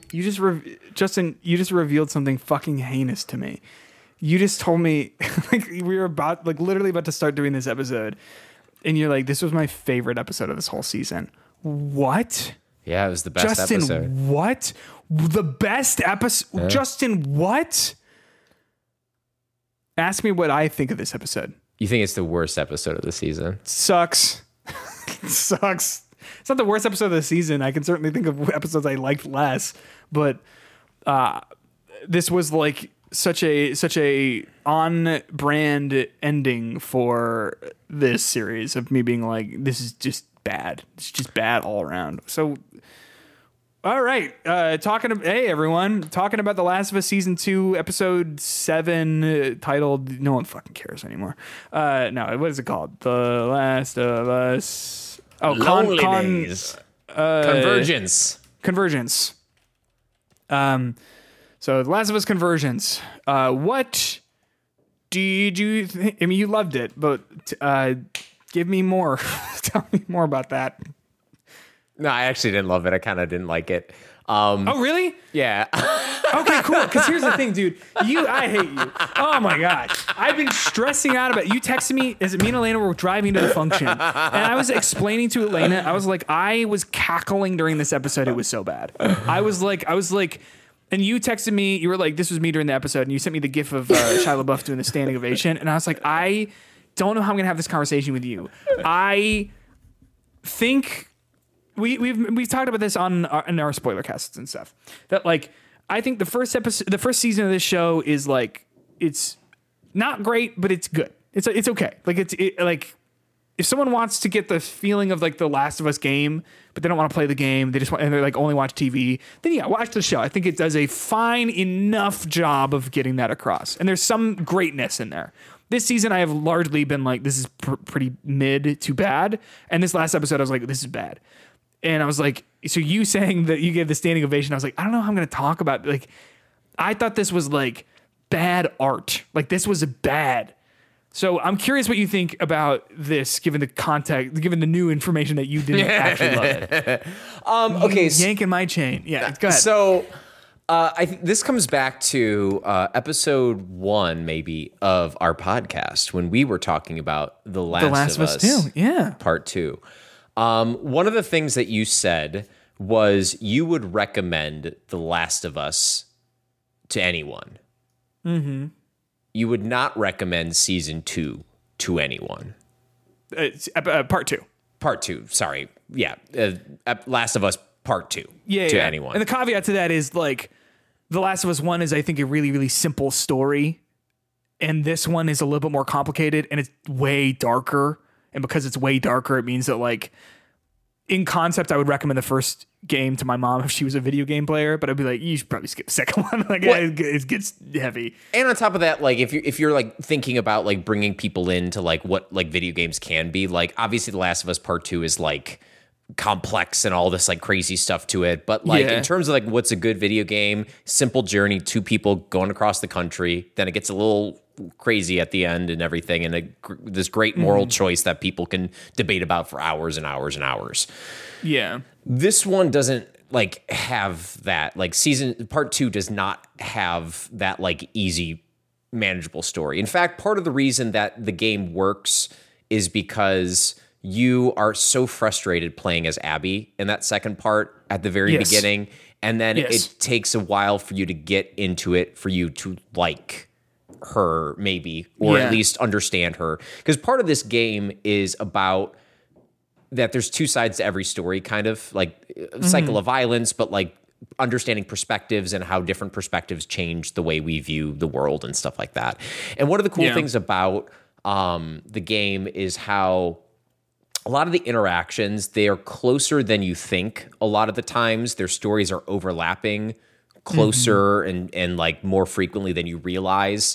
Justin, you just revealed something fucking heinous to me. You just told me like we were literally about to start doing this episode, and you're like, "This was my favorite episode of this whole season." What? Yeah, it was the best Justin, episode. What? The best episode? Yeah. Justin, what? Ask me what I think of this episode. You think it's the worst episode of the season? Sucks. Sucks. It's not the worst episode of the season. I can certainly think of episodes I liked less, but this was like such a on brand ending for this series of me being like, this is just bad. It's just bad all around. So, all right. Hey everyone, talking about The Last of Us season 2, episode 7, titled, no one fucking cares anymore. No, what is it called? The Last of Us. Oh, Convergence. Convergence. So The Last of Us Convergence. What did you think? I mean, you loved it, but give me more. Tell me more about that. No, I actually didn't love it. I kind of didn't like it. Oh, really? Yeah. Okay, cool. Because here's the thing, dude. I hate you. Oh, my God. I've been stressing out about it. You texted me as me and Elena were driving to the function. And I was explaining to Elena, I was like, I was cackling during this episode. It was so bad. I was like, and you texted me, you were like, this was me during the episode. And you sent me the gif of Shia LaBeouf doing the standing ovation. And I was like, I don't know how I'm going to have this conversation with you. I think... We've talked about this in our spoiler casts and stuff, that like I think the first season of this show is like, it's not great, but it's good. It's okay. Like like if someone wants to get the feeling of like the Last of Us game, but they don't want to play the game, and they're like only watch TV, then yeah, watch the show. I think it does a fine enough job of getting that across, and there's some greatness in there. This season, I have largely been like, this is pretty mid to bad, and this last episode, I was like, this is bad. And I was like, so you saying that you gave the standing ovation, I was like, I don't know how I'm going to talk about, like, I thought this was like bad art. Like this was bad. So I'm curious what you think about this, given the context, given the new information that you didn't actually love it. Okay. Yanking my chain. Yeah, go ahead. So I think this comes back to episode 1, maybe, of our podcast when we were talking about The Last of Us 2. Yeah. Part 2. One of the things that you said was you would recommend The Last of Us to anyone. Mm-hmm. You would not recommend season 2 to anyone. Part 2. Part 2, sorry. Yeah. Last of Us Part 2 to anyone. And the caveat to that is like The Last of Us 1 is, I think, a really, really simple story. And this one is a little bit more complicated and it's way darker. And because it's way darker, it means that, like, in concept, I would recommend the first game to my mom if she was a video game player. But I'd be like, you should probably skip the second one. Like, it gets heavy. And on top of that, like, if you're like thinking about like bringing people into like what like video games can be, like, obviously, The Last of Us Part 2 is like complex and all this like crazy stuff to it. But like in terms of like what's a good video game, simple journey, 2 people going across the country. Then it gets a little crazy at the end and everything, and this great moral choice that people can debate about for hours and hours and hours. Yeah. This one doesn't like have that, like Part 2 does not have that like easy, manageable story. In fact, part of the reason that the game works is because you are so frustrated playing as Abby in that second part at the very beginning, and then it takes a while for you to get into it, for you to like her maybe, or at least understand her, because part of this game is about that there's 2 sides to every story, kind of like cycle of violence, but like understanding perspectives and how different perspectives change the way we view the world and stuff like that. And one of the cool things about the game is how a lot of the interactions, they are closer than you think. A lot of the times their stories are overlapping closer and like more frequently than you realize.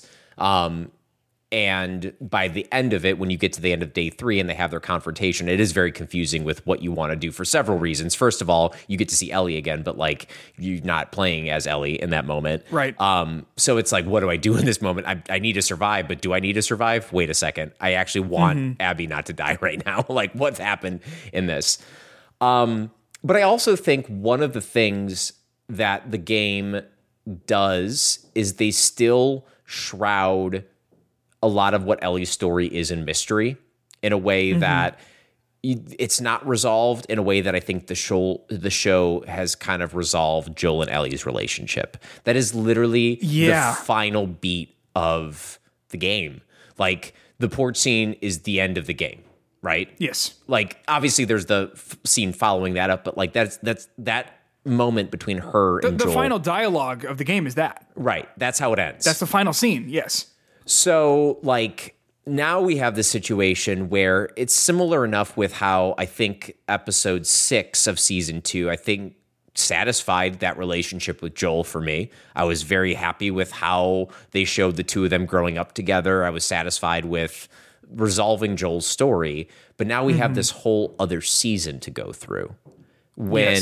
And by the end of it, when you get to the end of day 3 and they have their confrontation, it is very confusing with what you want to do for several reasons. First of all, you get to see Ellie again, but like you're not playing as Ellie in that moment. Right. So it's like, what do I do in this moment? I need to survive, but do I need to survive? Wait a second. I actually want Abby not to die right now. Like, what's happened in this? But I also think one of the things that the game does is they still shroud a lot of what Ellie's story is in mystery in a way that it's not resolved in a way that I think the show has kind of resolved Joel and Ellie's relationship. That is literally the final beat of the game. Like, the port scene is the end of the game, right? Yes. Like, obviously there's the scene following that up, but like that's that moment between her and Joel. The final dialogue of the game is that. Right. That's how it ends. That's the final scene. Yes. So, like, now we have this situation where it's similar enough with how I think episode 6 of season 2, I think, satisfied that relationship with Joel for me. I was very happy with how they showed the two of them growing up together. I was satisfied with resolving Joel's story. But now we have this whole other season to go through. When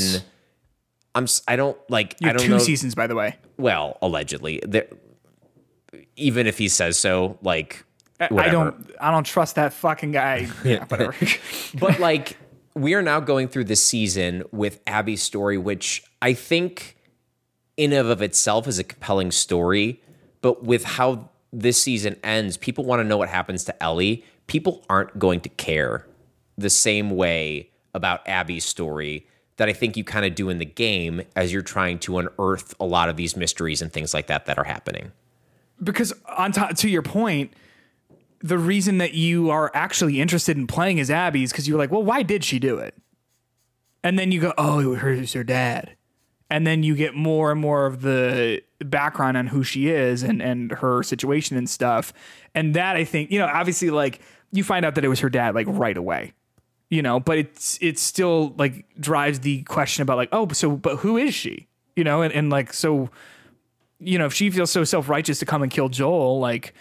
I don't like, You I have don't 2 know. seasons, by the way. Well, allegedly. Even if he says so, like, whatever. I don't trust that fucking guy. Yeah, whatever. But like, we are now going through this season with Abby's story, which I think in and of itself is a compelling story. But with how this season ends, people want to know what happens to Ellie. People aren't going to care the same way about Abby's story that I think you kind of do in the game as you're trying to unearth a lot of these mysteries and things like that are happening. Because to your point, the reason that you are actually interested in playing as Abby is because you're like, well, why did she do it? And then you go, oh, it was her dad. And then you get more and more of the background on who she is and her situation and stuff. And that, I think, obviously, like, you find out that it was her dad, like, right away, but it's still, like, drives the question about, like, but who is she? And like, so, if she feels so self-righteous to come and kill Joel, like,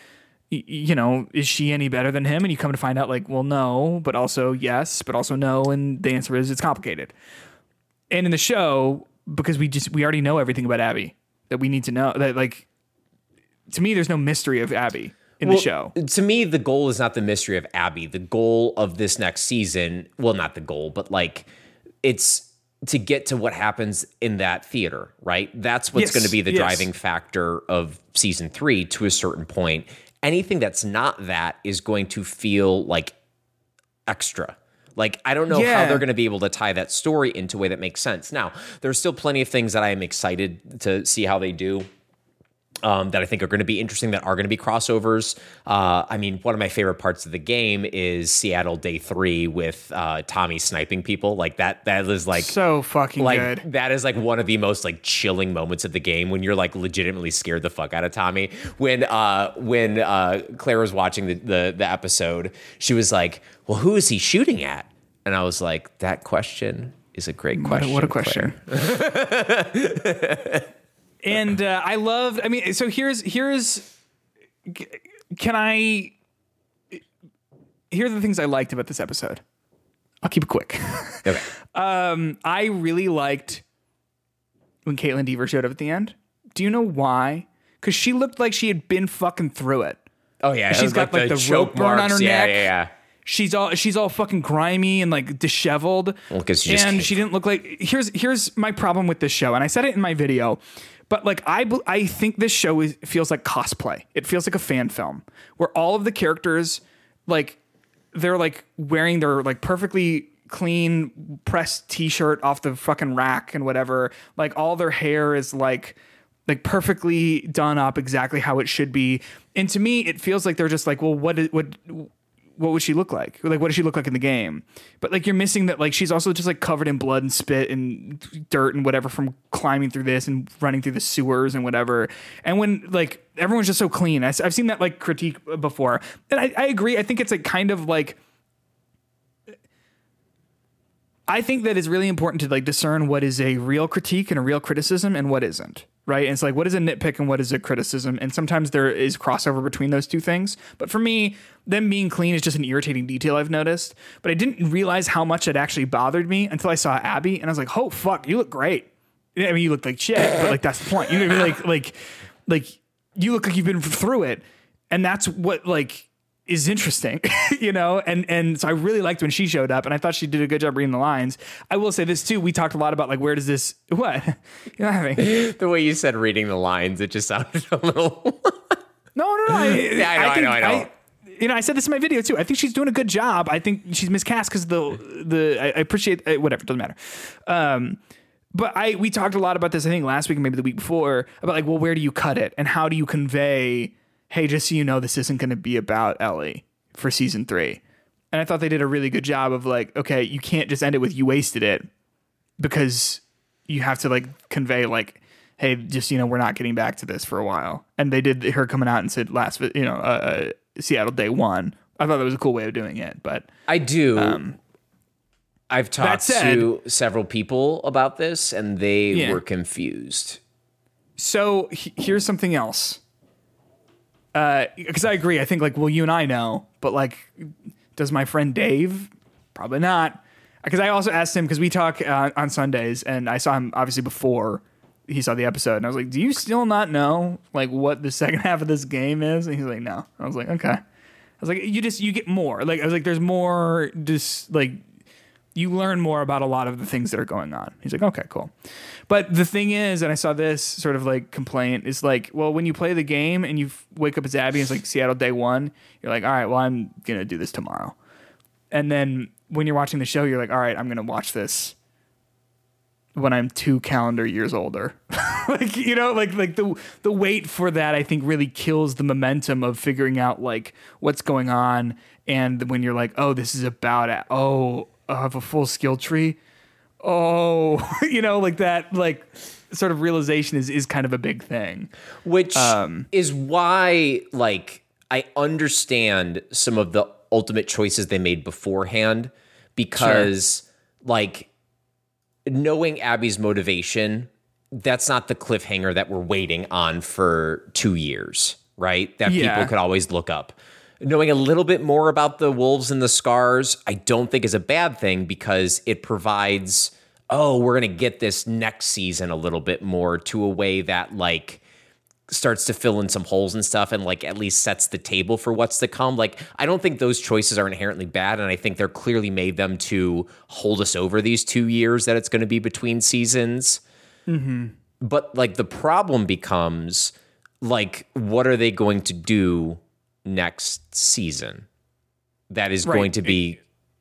is she any better than him? And you come to find out, like, well, no, but also yes, but also no. And the answer is it's complicated. And in the show, because we already know everything about Abby that we need to know, that, like, to me, there's no mystery of Abby in the show. To me, the goal is not the mystery of Abby. The goal of this next season, well, not the goal, but like, it's to get to what happens in that theater, right? That's what's going to be the driving factor of season 3 to a certain point. Anything that's not that is going to feel like extra. Like, I don't know how they're going to be able to tie that story into a way that makes sense. Now, there's still plenty of things that I am excited to see how they do. That I think are going to be interesting, that are going to be crossovers. I mean, one of my favorite parts of the game is Seattle Day 3 with Tommy sniping people. Like, that is like so fucking like, good. That is like one of the most like chilling moments of the game when you're like legitimately scared the fuck out of Tommy. When Claire was watching the episode, she was like, "Well, who is he shooting at?" And I was like, "That question is a great question. What a question." And so here's here are the things I liked about this episode. I'll keep it quick. Okay. I really liked when Caitlin Dever showed up at the end. Do you know why? Because she looked like she had been fucking through it. Oh yeah, she's got like the rope burn on her neck. Yeah. She's all fucking grimy and like disheveled. Well, because she didn't look like. Here's my problem with this show, and I said it in my video. But like I think this show feels like cosplay. It feels like a fan film where all of the characters, like, they're like wearing their like perfectly clean pressed t-shirt off the fucking rack and whatever. Like, all their hair is like perfectly done up exactly how it should be. And to me, it feels like they're just like, well, what would she look like? Like, what does she look like in the game? But like, you're missing that, like, she's also just like covered in blood and spit and dirt and whatever from climbing through this and running through the sewers and whatever. And when like everyone's just so clean, I've seen that like critique before, and I agree. I think it's like kind of like, I think that it's really important to like discern what is a real critique and a real criticism and what isn't. Right. And it's like, what is a nitpick and what is a criticism? And sometimes there is crossover between those two things. But for me, them being clean is just an irritating detail I've noticed. But I didn't realize how much it actually bothered me until I saw Abby. And I was like, oh, fuck, you look great. I mean, you look like shit, but like, that's the point. You know what I mean? Like you look like you've been through it. And that's what, like, is interesting, and so I really liked when she showed up, and I thought she did a good job reading the lines. I will say this too. We talked a lot about like, where does this, what? You're laughing. The way you said reading the lines, it just sounded a little. No. I know. I said this in my video too. I think she's doing a good job. I think she's miscast because I appreciate whatever. Doesn't matter. But we talked a lot about this, I think last week and maybe the week before, about like, well, where do you cut it and how do you convey, hey, just so you know, this isn't going to be about Ellie for season 3. And I thought they did a really good job of like, okay, you can't just end it with you wasted it, because you have to like convey like, hey, just, we're not getting back to this for a while. And they did her coming out and said Seattle day 1. I thought that was a cool way of doing it, but I do. I've talked to several people about this and they were confused. So here's something else. Because I agree. I think like, well, you and I know, but like, does my friend Dave? Probably not. Because I also asked him, because we talk on Sundays, and I saw him obviously before he saw the episode, and I was like, do you still not know like what the second half of this game is? And he's like, no. I was like, okay. I was like, you get more. Like, I was like, there's more, just like, you learn more about a lot of the things that are going on. He's like, okay, cool. But the thing is, and I saw this sort of like complaint, is like, well, when you play the game and you wake up as Abby and it's like Seattle day 1, you're like, all right, well, I'm going to do this tomorrow. And then when you're watching the show, you're like, all right, I'm going to watch this when I'm 2 calendar years older. like, like the wait for that, I think really kills the momentum of figuring out like what's going on. And when you're like, oh, this is about it. Oh, I have a full skill tree. Oh, like that, like sort of realization is kind of a big thing. Which is why, like, I understand some of the ultimate choices they made beforehand, because like knowing Abby's motivation, that's not the cliffhanger that we're waiting on for 2 years, right? That people could always look up. Knowing a little bit more about the wolves and the scars, I don't think is a bad thing, because it provides, we're going to get this next season a little bit more to a way that like starts to fill in some holes and stuff, and like at least sets the table for what's to come. Like, I don't think those choices are inherently bad, and I think they're clearly made them to hold us over these 2 years that it's going to be between seasons. Mm-hmm. But like the problem becomes like, what are they going to do next season that is going to be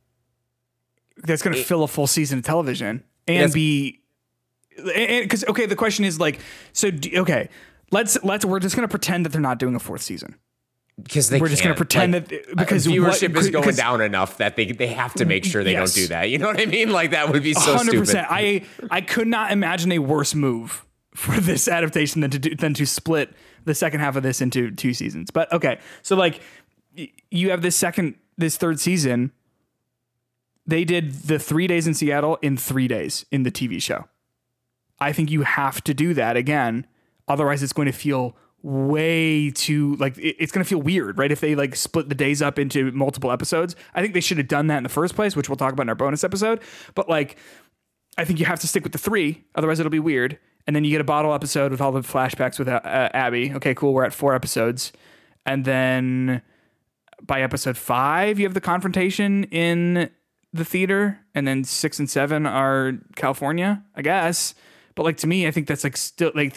that's going to fill a full season of television and be, and because the question is like, so let's we're just going to pretend that they're not doing a 4th season, because we're just going to pretend that because viewership is going down enough that they have to make sure they don't do that. You know what I mean? Like, that would be so 100%. Stupid. I could not imagine a worse move for this adaptation than to split the second half of this into 2 seasons. But okay, so like you have this 3rd season. They did the 3 days in Seattle in 3 days in the TV show. I think you have to do that again. Otherwise it's going to feel way too like it's going to feel weird, right? If they like split the days up into multiple episodes, I think they should have done that in the first place, which we'll talk about in our bonus episode. But like, I think you have to stick with the 3, otherwise it'll be weird. And then you get a bottle episode with all the flashbacks with Abby. Okay, cool. We're at 4 episodes. And then by episode 5, you have the confrontation in the theater. And then 6 and 7 are California, I guess. But like, to me, I think that's like still, like,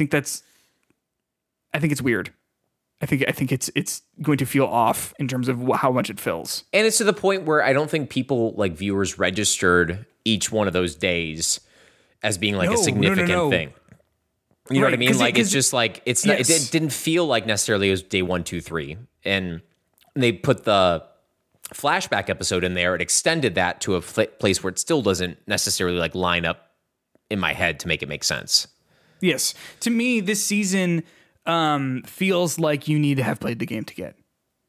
I think it's weird. I think it's going to feel off in terms of how much it fills. And it's to the point where I don't think people, like viewers, registered each one of those days as being like a significant thing. You know what I mean? Like, it's just like, it's not, it didn't feel like necessarily it was day 1, 2, 3. And they put the flashback episode in there. It extended that to a place where it still doesn't necessarily like line up in my head to make it make sense. Yes. To me, this season feels like you need to have played the game to get.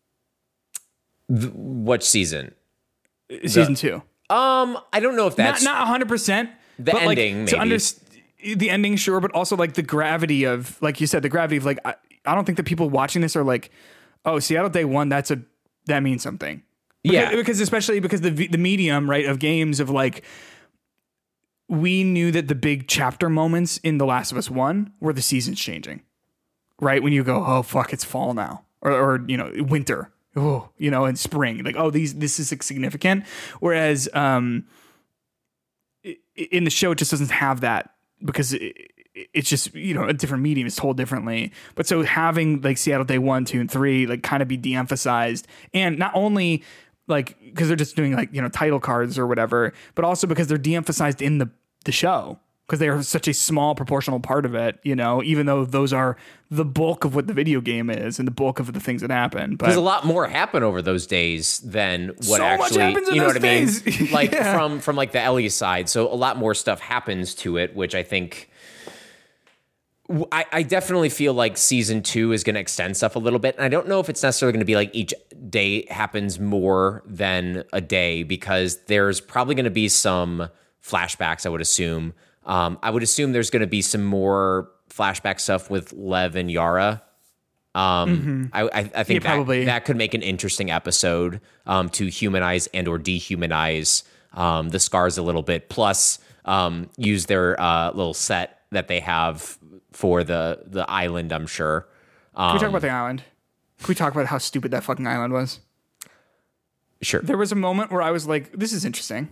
What season? Season 2. I don't know if that's not 100%. The but ending, like, maybe. The ending, sure, but also like the gravity of, like you said, the gravity of like, I don't think that people watching this are like, oh, Seattle day 1, that means something. Because especially because the medium, right, of games of like, we knew that the big chapter moments in The Last of Us 1 were the seasons changing, right? When you go, oh fuck, it's fall now, or winter. oh, in spring, like, oh, this is significant. Whereas in the show, it just doesn't have that because it's just, a different medium. It's told differently. But so having like Seattle Day 1, 2, and 3, like kind of be de-emphasized, and not only like because they're just doing like, title cards or whatever, but also because they're de-emphasized in the show. Because they are such a small proportional part of it, even though those are the bulk of what the video game is and the bulk of the things that happen. But there's a lot more happen over those days than what so actually, much happens in those days. I mean? Like from like the Ellie side. So a lot more stuff happens to it, which I think I definitely feel like season 2 is going to extend stuff a little bit. And I don't know if it's necessarily going to be like each day happens more than a day, because there's probably going to be some flashbacks, I would assume. I would assume there's going to be some more flashback stuff with Lev and Yara. I think that could make an interesting episode to humanize and or dehumanize the scars a little bit. Plus, use their little set that they have for the island, I'm sure. Can we talk about the island? Can we talk about how stupid that fucking island was? Sure. There was a moment where I was like, this is interesting.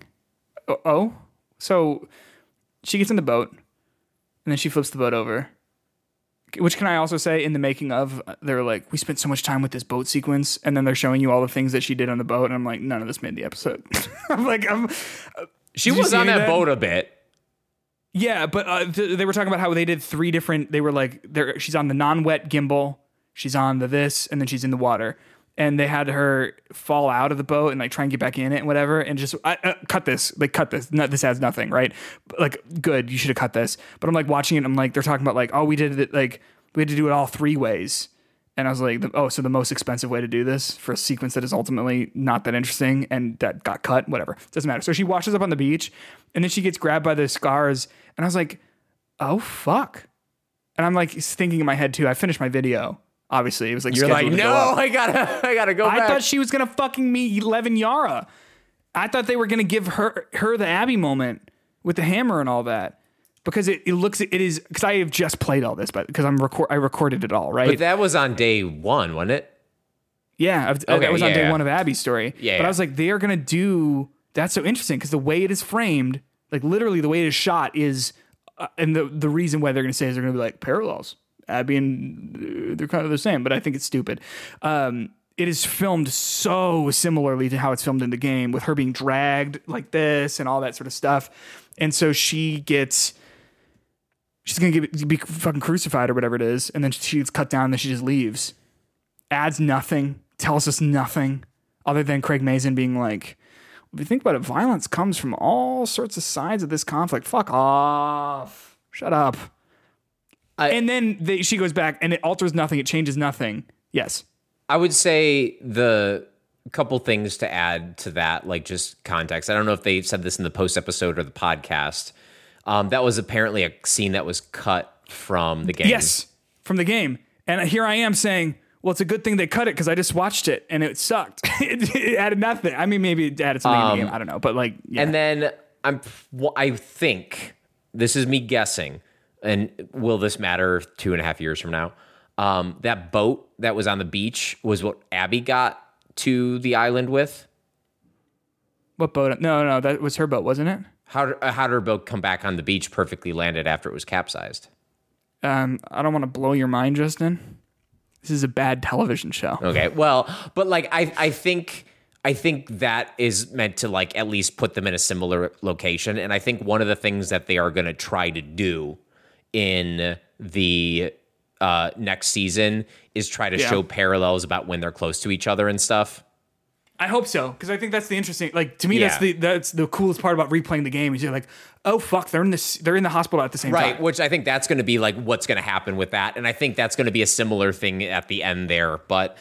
So she gets in the boat, and then she flips the boat over. Which, can I also say, in the making of, they're like, we spent so much time with this boat sequence, and then they're showing you all the things that she did on the boat, and I'm like, none of this made the episode. She was on that boat a bit. Yeah, but they were talking about how they did 3 different. They were like, she's on the non-wet gimbal, she's on the this, and then she's in the water. And they had her fall out of the boat and like try and get back in it and whatever. And just cut this. Like, cut this. No, this adds nothing, right? Like, good. You should have cut this. But I'm like watching it. And I'm like, they're talking about like, oh, we did it. Like, we had to do it all 3 ways. And I was like, so the most expensive way to do this for a sequence that is ultimately not that interesting and that got cut, whatever. Doesn't matter. So she washes up on the beach, and then she gets grabbed by the scars. And I was like, oh, fuck. And I'm like thinking in my head too, I finished my video. Obviously, it was like, you're like, no, I gotta go back. I thought she was gonna fucking meet Lev and Yara. I thought they were gonna give her the Abby moment with the hammer and all that, because it is because I have just played all this, but because I recorded it all, right? But that was on day 1, wasn't it? Yeah, that was on day 1 of Abby's story. Yeah, but I was like, they are gonna do that's so interesting because the way it is framed, like literally the way it is shot is, and the reason why they're gonna say is they're gonna be like parallels. Abby and they're kind of the same, but I think it's stupid. It is filmed so similarly to how it's filmed in the game, with her being dragged like this and all that sort of stuff. And so she's going to be fucking crucified or whatever it is. And then she gets cut down and then she just leaves. Adds nothing, tells us nothing other than Craig Mazin being like, if you think about it, violence comes from all sorts of sides of this conflict. Fuck off. Shut up. And then she goes back and it alters nothing. It changes nothing. Yes. I would say the couple things to add to that, like just context. I don't know if they said this in the post episode or the podcast. That was apparently a scene that was cut from the game. Yes, from the game. And here I am saying, well, it's a good thing they cut it because I just watched it and it sucked. It added nothing. I mean, maybe it added something in the game. I don't know. But like, yeah. And then I think, this is me guessing, and will this matter 2.5 years from now? That boat that was on the beach was what Abby got to the island with. What boat? No, that was her boat, wasn't it? How did her boat come back on the beach perfectly landed after it was capsized? I don't want to blow your mind, Justin. This is a bad television show. Okay, well, but like I think that is meant to like at least put them in a similar location, and I think one of the things that they are going to try to do in the next season is try to show parallels about when they're close to each other and stuff. I hope so, because I think that's the interesting. Like, to me, that's the coolest part about replaying the game. Is you're like, oh fuck, they're in the hospital at the same time. Right, which I think that's going to be like what's going to happen with that, and I think that's going to be a similar thing at the end there. But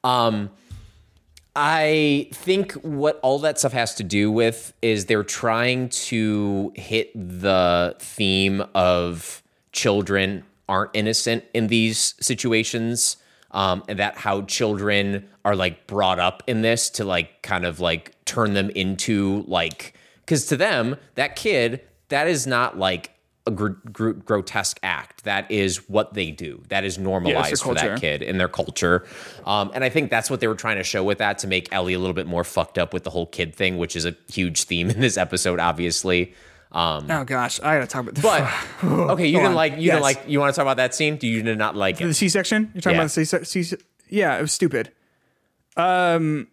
I think what all that stuff has to do with is they're trying to hit the theme of children aren't innocent in these situations, and that how children are like brought up in this to like kind of like turn them into like, because to them, that kid, that is not like a grotesque act. That is what they do. That is normalized for that kid in their culture. And I think that's what they were trying to show with that, to make Ellie a little bit more fucked up with the whole kid thing, which is a huge theme in this episode, obviously. Oh gosh, I gotta talk about this. But okay, you want to talk about that scene? You did not like it? The C-section? You're talking about the C-section? Yeah, it was stupid. I'll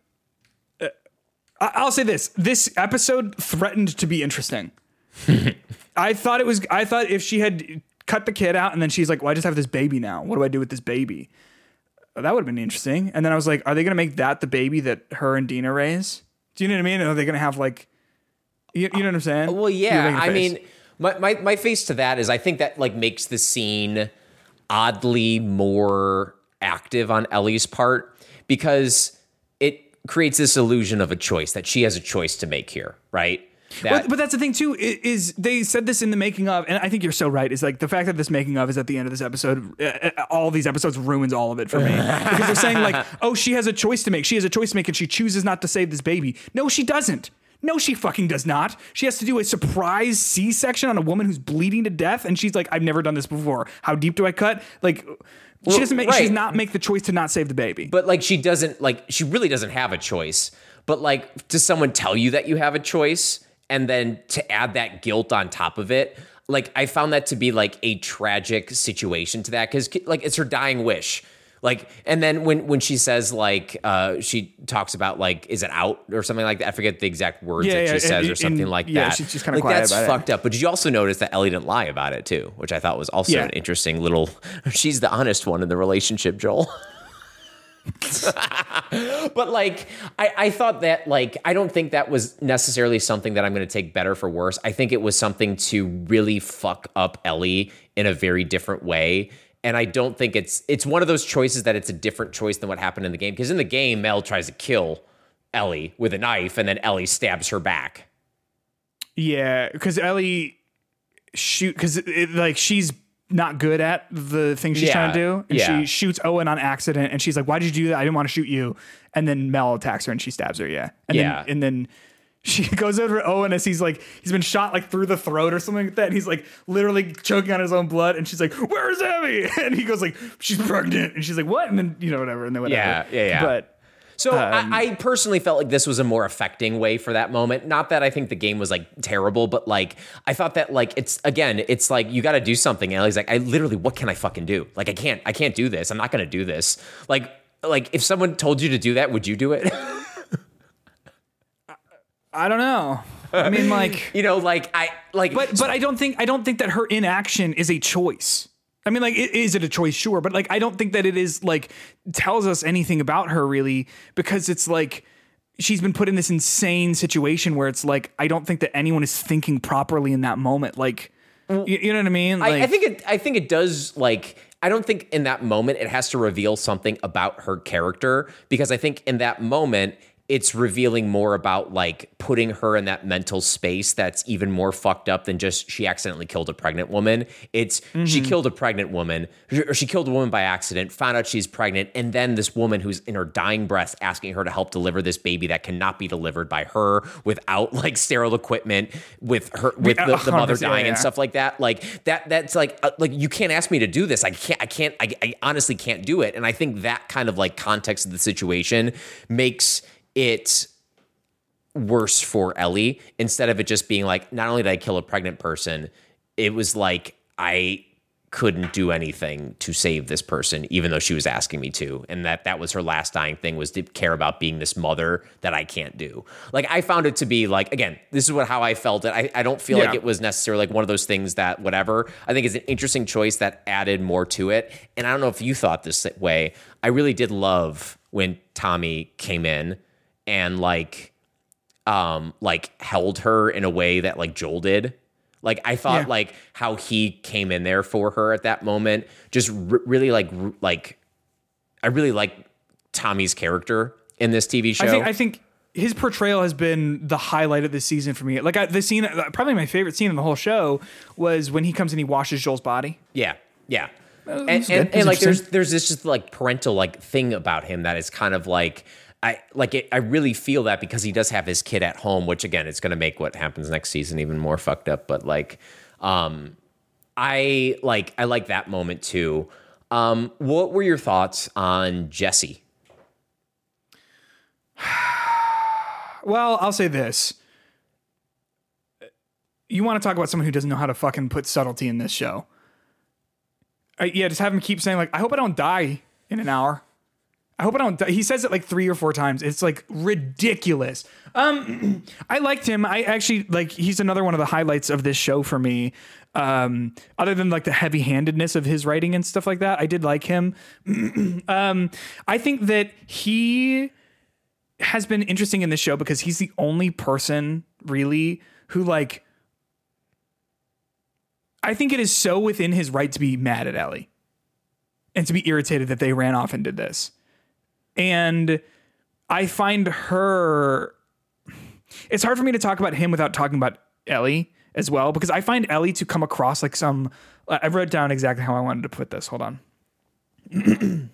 say this. This episode threatened to be interesting. I thought if she had cut the kid out and then she's like, well, I just have this baby now. What do I do with this baby? That would have been interesting. And then I was like, are they going to make that the baby that her and Dina raise? Do you know what I mean? Are they going to have like, you know what I'm saying? Well, yeah. I mean, my face to that is I think that like makes the scene oddly more active on Ellie's part, because it creates this illusion of a choice, that she has a choice to make here, right? But that's the thing too, is they said this in the making of, and I think you're so right, is like the fact that this making of is at the end of this episode, all these episodes ruins all of it for me. Because they're saying like, oh, she has a choice to make. She has a choice to make and she chooses not to save this baby. No, she doesn't. No, she fucking does not. She has to do a surprise C-section on a woman who's bleeding to death. And she's like, I've never done this before. How deep do I cut? Like, she doesn't make, she does not make the choice to not save the baby. But like, she really doesn't have a choice. But like, does someone tell you that you have a choice? And then to add that guilt on top of it, like I found that to be like a tragic situation to that, because like it's her dying wish. Like, and then when she says like she talks about like, is it out or something like that? I forget the exact words that she says or something like that. Yeah, she's just kind of like quiet that's fucked up. But did you also notice that Ellie didn't lie about it too, which I thought was also an interesting little. She's the honest one in the relationship, Joel. But like I thought that like I don't think that was necessarily something that I'm going to take better for worse. I think it was something to really fuck up Ellie in a very different way. And I don't think it's one of those choices that it's a different choice than what happened in the game. Because in the game, Mel tries to kill Ellie with a knife and then Ellie stabs her back. Yeah, because Ellie like she's not good at the thing she's trying to do. And she shoots Owen on accident and she's like, why did you do that? I didn't want to shoot you. And then Mel attacks her and she stabs her. Yeah. And then she goes over to Owen as he's been shot like through the throat or something like that. And he's like literally choking on his own blood. And she's like, where's Abby? And he goes like, she's pregnant. And she's like, what? And then, whatever. And then whatever. Yeah. But so I personally felt like this was a more affecting way for that moment. Not that I think the game was like terrible, but like I thought that like it's like you got to do something. And Ellie's like, what can I fucking do? Like I can't do this. I'm not going to do this. Like if someone told you to do that, would you do it? I don't know. I mean, like but I don't think that her inaction is a choice. I mean, like, is it a choice? Sure. But like, I don't think that it is like tells us anything about her really, because it's like she's been put in this insane situation where it's like, I don't think that anyone is thinking properly in that moment. Like, you know what I mean? Like, I think it does. Like, I don't think in that moment it has to reveal something about her character, because I think in that moment it's revealing more about like putting her in that mental space that's even more fucked up than just she accidentally killed a pregnant woman. It's she killed a pregnant woman, or she killed a woman by accident, found out she's pregnant, and then this woman who's in her dying breath asking her to help deliver this baby that cannot be delivered by her without like sterile equipment, with the mother dying and stuff like that. Like that's like you can't ask me to do this. I honestly can't do it. And I think that kind of like context of the situation makes it worse for Ellie, instead of it just being like, not only did I kill a pregnant person, it was like I couldn't do anything to save this person, even though she was asking me to. And that was her last dying thing, was to care about being this mother that I can't do. Like, I found it to be like, again, this is how I felt it. I don't feel like it was necessarily like one of those things that whatever. I think it's an interesting choice that added more to it. And I don't know if you thought this way. I really did love when Tommy came in and like held her in a way that like Joel did. Like, I thought like how he came in there for her at that moment, just really like I really like Tommy's character in this TV show. I think his portrayal has been the highlight of this season for me. Like the scene, probably my favorite scene in the whole show was when he comes and he washes Joel's body. Yeah. And like there's this just like parental like thing about him that is kind of like, I really feel that, because he does have his kid at home, which again, it's going to make what happens next season even more fucked up. But like, I like that moment too. What were your thoughts on Jesse? Well, I'll say this. You want to talk about someone who doesn't know how to fucking put subtlety in this show. Yeah, just have him keep saying, like, I hope I don't die in an hour. I hope I don't die. He says it like 3 or 4 times. It's like ridiculous. I liked him. I actually, like, he's another one of the highlights of this show for me. Other than like the heavy-handedness of his writing and stuff like that, I did like him. I think that he has been interesting in this show because he's the only person really who, like, I think it is so within his right to be mad at Ellie and to be irritated that they ran off and did this. And I find her, it's hard for me to talk about him without talking about Ellie as well, because I find Ellie to come across like some, I wrote down exactly how I wanted to put this. Hold on.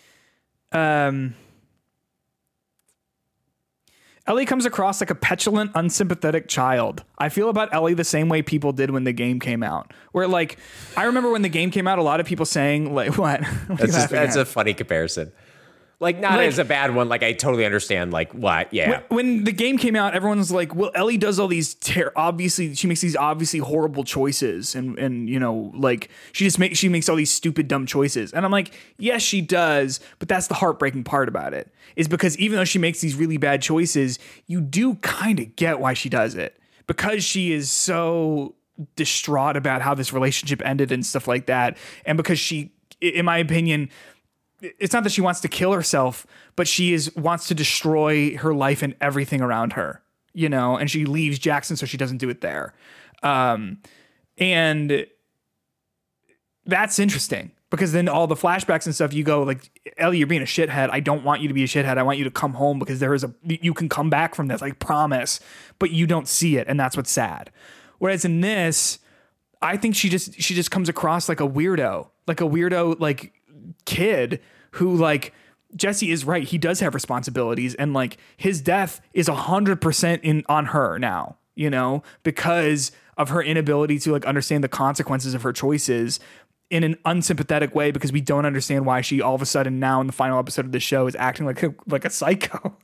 Ellie comes across like a petulant, unsympathetic child. I feel about Ellie the same way people did when the game came out. Where, like, I remember when the game came out, a lot of people saying, like, what? That's a funny comparison. Like, not as a bad one. Like, I totally understand. Like, what? Yeah. When the game came out, everyone was like, well, Ellie does all these obviously, she makes these obviously horrible choices. And you know, like, she makes all these stupid, dumb choices. And I'm like, yes, she does. But that's the heartbreaking part about it, is because even though she makes these really bad choices, you do kind of get why she does it, because she is so distraught about how this relationship ended and stuff like that. And because she, in my opinion, it's not that she wants to kill herself, but she wants to destroy her life and everything around her, you know, and she leaves Jackson so she doesn't do it there. And that's interesting, because then all the flashbacks and stuff, you go like, Ellie, you're being a shithead. I don't want you to be a shithead. I want you to come home, because you can come back from this, I promise, but you don't see it. And that's what's sad. Whereas in this, I think she just comes across like a weirdo, like kid who, like, Jesse is right. He does have responsibilities, and like his death is 100% on her now, you know, because of her inability to like understand the consequences of her choices in an unsympathetic way, because we don't understand why she all of a sudden now in the final episode of the show is acting like a psycho.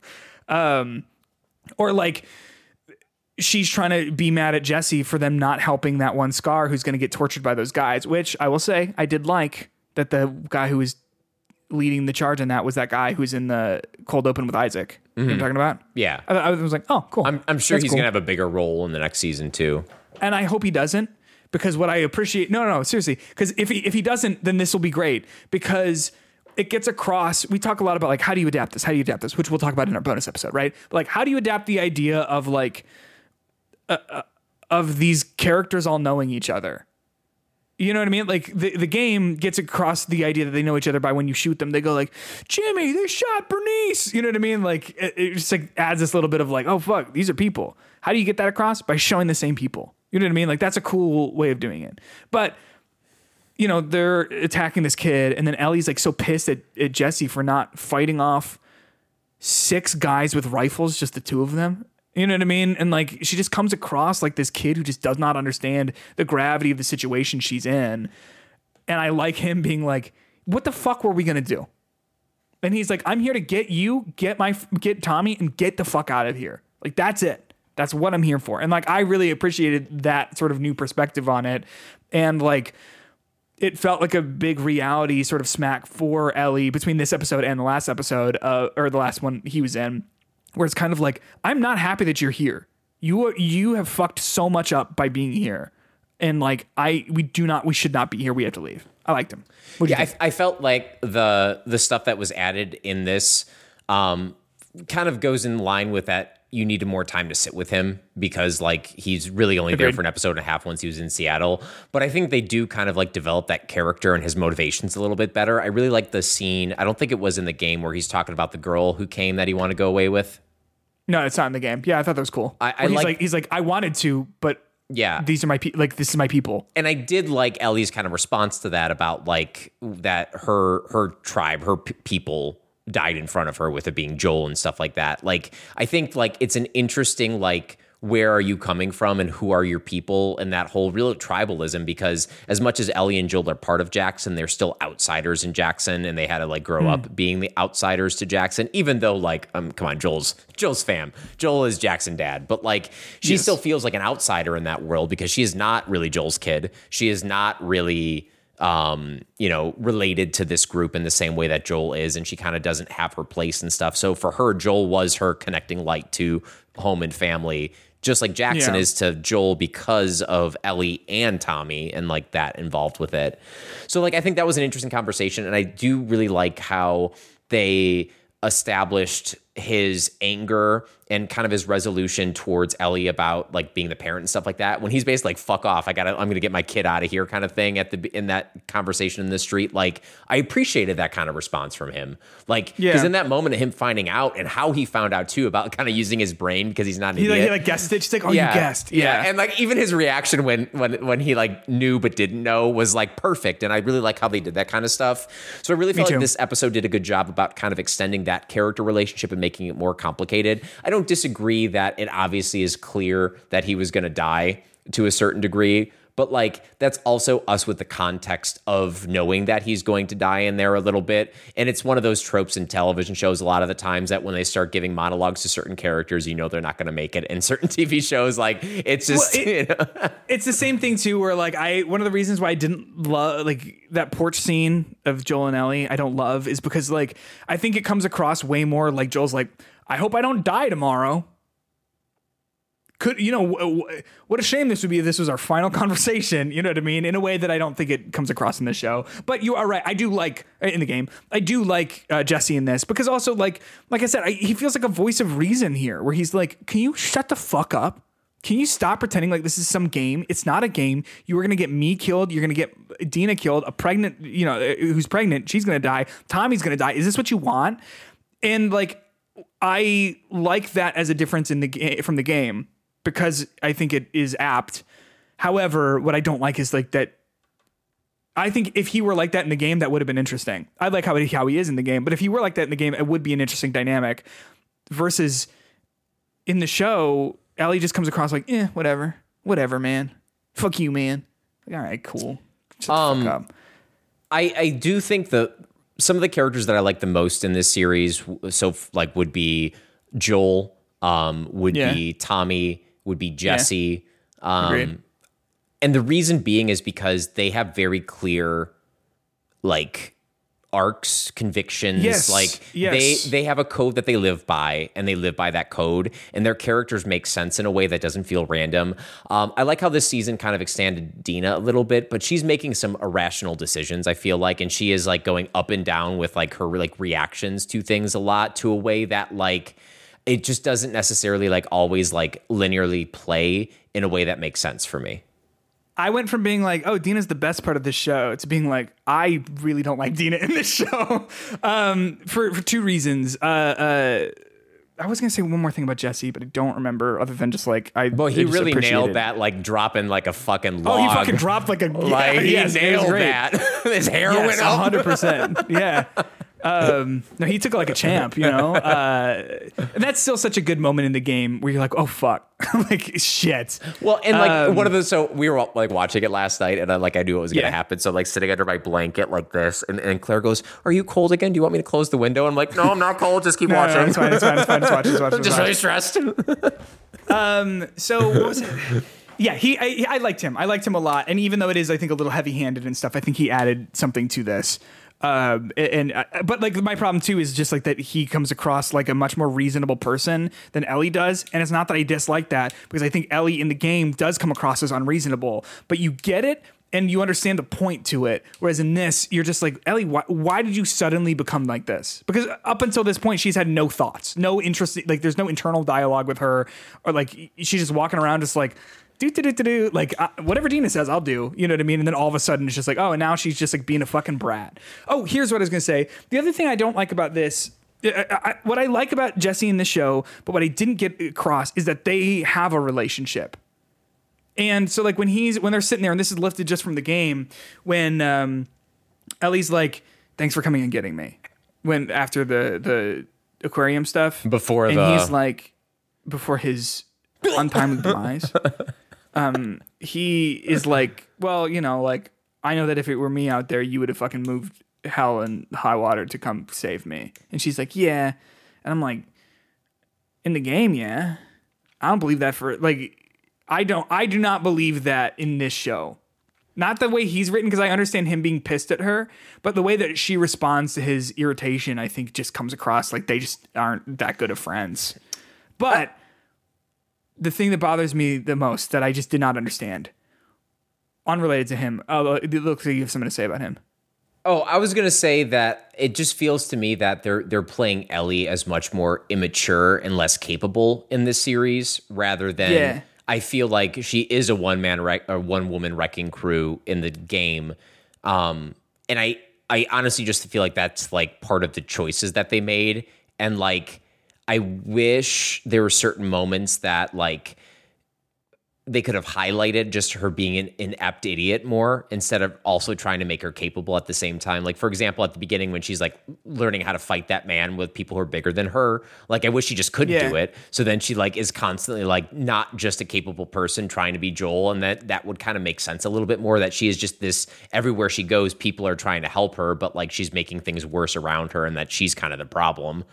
Or like she's trying to be mad at Jesse for them not helping that one Scar who's going to get tortured by those guys, which I will say I did like that the guy who was leading the charge on that was that guy who's in the cold open with Isaac. You know what I'm talking about? Yeah. I was like, oh, cool. I'm sure he's going to have a bigger role in the next season too. And I hope he doesn't, because what I appreciate, no, seriously, because if he doesn't, then this will be great, because it gets across. We talk a lot about like, how do you adapt this, which we'll talk about in our bonus episode, right? But like, how do you adapt the idea of like, of these characters all knowing each other? You know what I mean? Like the game gets across the idea that they know each other by when you shoot them, they go like, Jimmy, they shot Bernice. You know what I mean? Like it just like adds this little bit of like, oh fuck, these are people. How do you get that across? By showing the same people. You know what I mean? Like that's a cool way of doing it. But you know, they're attacking this kid, and then Ellie's like so pissed at Jesse for not fighting off 6 guys with rifles, just the 2 of them. You know what I mean? And like, she just comes across like this kid who just does not understand the gravity of the situation she's in. And I like him being like, what the fuck were we going to do? And he's like, I'm here to get you, get Tommy, and get the fuck out of here. Like, that's it. That's what I'm here for. And like, I really appreciated that sort of new perspective on it. And like, it felt like a big reality sort of smack for Ellie between this episode and the last episode, or the last one he was in, where it's kind of like, I'm not happy that you're here. You have fucked so much up by being here. And like, we should not be here. We have to leave. I liked him. I felt like the stuff that was added in this kind of goes in line with that. You needed more time to sit with him, because like he's really only there for an episode and a half once he was in Seattle. But I think they do kind of like develop that character and his motivations a little bit better. I really like the scene. I don't think it was in the game where he's talking about the girl who came that he wanted to go away with. No, it's not in the game. Yeah, I thought that was cool. He's like, I wanted to, but yeah, these are my this is my people. And I did like Ellie's kind of response to that, about like that her tribe, her people died in front of her, with it being Joel and stuff like that. Like, I think like it's an interesting like where are you coming from and who are your people, and that whole real tribalism, because as much as Ellie and Joel are part of Jackson, they're still outsiders in Jackson, and they had to like grow up being the outsiders to Jackson, even though like, come on, Joel's fam. Joel is Jackson dad, but like she still feels like an outsider in that world because she is not really Joel's kid. She is not really related to this group in the same way that Joel is, and she kind of doesn't have her place and stuff. So for her, Joel was her connecting light to home and family, just like Jackson is to Joel because of Ellie and Tommy and like that involved with it. So like I think that was an interesting conversation, and I do really like how they established his anger and kind of his resolution towards Ellie about like being the parent and stuff like that. When he's basically like, fuck off, I'm going to get my kid out of here kind of thing in that conversation in the street. Like I appreciated that kind of response from him. Like, because in that moment of him finding out and how he found out too about kind of using his brain because he's not an idiot. He like guessed it. She's like, oh, you guessed. Yeah. And like even his reaction when he like knew but didn't know was like perfect. And I really like how they did that kind of stuff. So I really felt like this episode did a good job about kind of extending that character relationship and making it more complicated. I don't disagree that it obviously is clear that he was going to die to a certain degree, but like that's also us with the context of knowing that he's going to die in there a little bit. And it's one of those tropes in television shows a lot of the times that when they start giving monologues to certain characters, you know they're not going to make it. In certain TV shows, like it's just it's the same thing too, where like one of the reasons why I didn't love like that porch scene of Joel and Ellie, I don't love, is because like I think it comes across way more like Joel's like, I hope I don't die tomorrow. What a shame this would be if this was our final conversation, you know what I mean? In a way that I don't think it comes across in the show. But you are right. I do like, in the game, I do like Jesse in this, because also like I said, he feels like a voice of reason here, where he's like, can you shut the fuck up? Can you stop pretending like this is some game? It's not a game. You were going to get me killed. You're going to get Dina killed, a pregnant, who's pregnant. She's going to die. Tommy's going to die. Is this what you want? And like, I like that as a difference in from the game, because I think it is apt. However, what I don't like is like that. I think if he were like that in the game, that would have been interesting. I like how he is in the game, but if he were like that in the game, it would be an interesting dynamic. Versus in the show, Ellie just comes across like, whatever, man. Fuck you, man. Like, all right, cool. Shut the fuck up. I do think that some of the characters that I like the most in this series, so like would be Joel, would be Tommy, would be Jesse. Agreed. And the reason being is because they have very clear like arcs, convictions. They have a code that they live by, and they live by that code, and their characters make sense in a way that doesn't feel random. I like how this season kind of expanded Dina a little bit, but she's making some irrational decisions, I feel like, and she is like going up and down with like her like reactions to things a lot, to a way that like it just doesn't necessarily like always like linearly play in a way that makes sense for me. I went from being like, oh, Dina's the best part of this show, to being like, I really don't like Dina in this show, for two reasons. I was gonna say one more thing about Jesse, but I don't remember, other than just like he really nailed that, like dropping like a fucking log. Oh, he fucking dropped like a he nailed that. His hair went up 100%. Yeah. No, he took it like a champ, and that's still such a good moment in the game where you're like, oh fuck, like shit. Well, and like one of those, so we were like watching it last night, and I knew what was going to happen. So like sitting under my blanket like this, and Claire goes, "Are you cold again? Do you want me to close the window?" I'm like, "No, I'm not cold. Just keep watching." It's fine. Just watch. I'm just really stressed. So what was it? Yeah, I liked him. I liked him a lot, and even though it is, I think, a little heavy-handed and stuff, I think he added something to this. But like my problem too is just like that he comes across like a much more reasonable person than Ellie does, and it's not that I dislike that, because I think Ellie in the game does come across as unreasonable, but you get it and you understand the point to it, whereas in this you're just like, Ellie, why did you suddenly become like this? Because up until this point she's had no thoughts, no interest, like there's no internal dialogue with her, or like she's just walking around just like like whatever Dina says, I'll do. You know what I mean? And then all of a sudden it's just like, oh, and now she's just like being a fucking brat. Oh, here's what I was gonna say. The other thing I don't like about this, what I like about Jesse in the show, but what I didn't get across, is that they have a relationship. And so like when they're sitting there, and this is lifted just from the game, when Ellie's like, "Thanks for coming and getting me," when after the aquarium stuff, before he's like, before his untimely demise. He is like, well, you know, like, I know that if it were me out there, you would have fucking moved hell and high water to come save me. And she's like, yeah. And I'm like, in the game, yeah. I don't believe that for, like, I do not believe that in this show. Not the way he's written, because I understand him being pissed at her, but the way that she responds to his irritation, I think just comes across like they just aren't that good of friends. But the thing that bothers me the most that I just did not understand, unrelated to him, it looks like you have something to say about him. Oh, I was gonna say that it just feels to me that they're playing Ellie as much more immature and less capable in this series, rather than. Yeah. I feel like she is a one woman wrecking crew in the game, and I honestly just feel like that's like part of the choices that they made, and like I wish there were certain moments that like they could have highlighted just her being an inept idiot more, instead of also trying to make her capable at the same time. Like, for example, at the beginning when she's like learning how to fight that man with people who are bigger than her, like I wish she just couldn't do it. So then she like is constantly like not just a capable person trying to be Joel, and that would kind of make sense a little bit more, that she is just this, everywhere she goes people are trying to help her, but like she's making things worse around her, and that she's kind of the problem.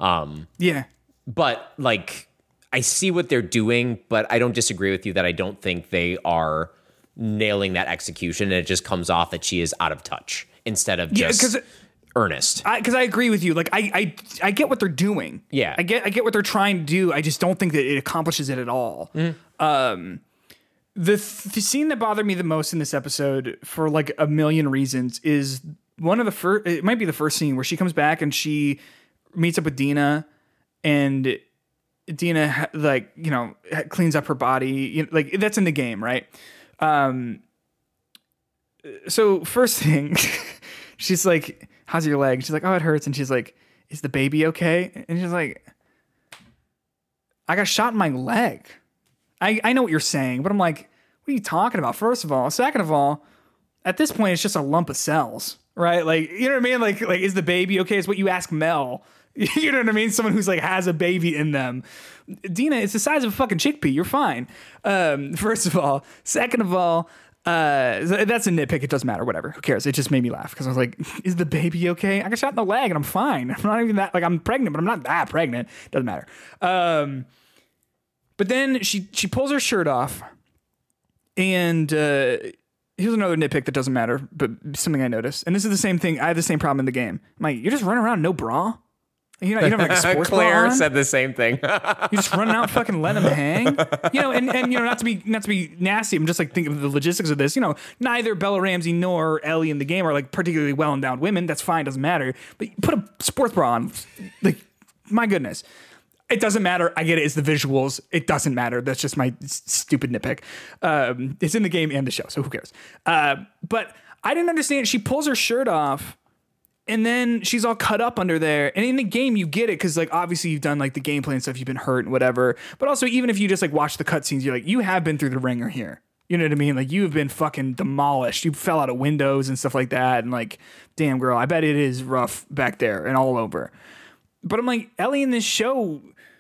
But like, I see what they're doing, but I don't disagree with you that I don't think they are nailing that execution, and it just comes off that she is out of touch instead of just earnest. Because I agree with you. Like I get what they're doing. Yeah, I get what they're trying to do. I just don't think that it accomplishes it at all. The scene that bothered me the most in this episode, for like a million reasons, is one of the first. It might be the first scene where she comes back and she meets up with Dina, and Dina, like, you know, cleans up her body. You know, like, that's in the game, right? So first thing, she's like, how's your leg? She's like, oh, it hurts. And she's like, is the baby okay? And she's like, I got shot in my leg. I know what you're saying, but I'm like, what are you talking about? First of all. Second of all, at this point, it's just a lump of cells, right? Like, you know what I mean? Like, is the baby okay? It's what you ask Mel. You know what I mean? Someone who's like has a baby in them. Dina, it's the size of a fucking chickpea. You're fine. First of all. Second of all, that's a nitpick. It doesn't matter. Whatever. Who cares? It just made me laugh because I was like, is the baby okay? I got shot in the leg and I'm fine. I'm not even that, like, I'm pregnant, but I'm not that pregnant. Doesn't matter. But then she pulls her shirt off, and here's another nitpick that doesn't matter, but something I noticed. And this is the same thing. I have the same problem in the game. I'm like, you're just running around no bra? You know, you don't have like a sports Claire bra on? said the same thing. You're just running out, fucking letting them hang. You know, and you know, not to be nasty. I'm just like thinking of the logistics of this. You know, neither Bella Ramsey nor Ellie in the game are like particularly well endowed women. That's fine, doesn't matter. But you put a sports bra on, like, my goodness. It doesn't matter. I get it. It's the visuals. It doesn't matter. That's just my stupid nitpick. It's in the game and the show, so who cares? But I didn't understand. She pulls her shirt off, and then she's all cut up under there. And in the game, you get it because, like, obviously you've done like the gameplay and stuff. You've been hurt and whatever. But also, even if you just like watch the cutscenes, you're like, you have been through the ringer here. You know what I mean? Like, you have been fucking demolished. You fell out of windows and stuff like that. And like, damn, girl, I bet it is rough back there and all over. But I'm like, Ellie in this show,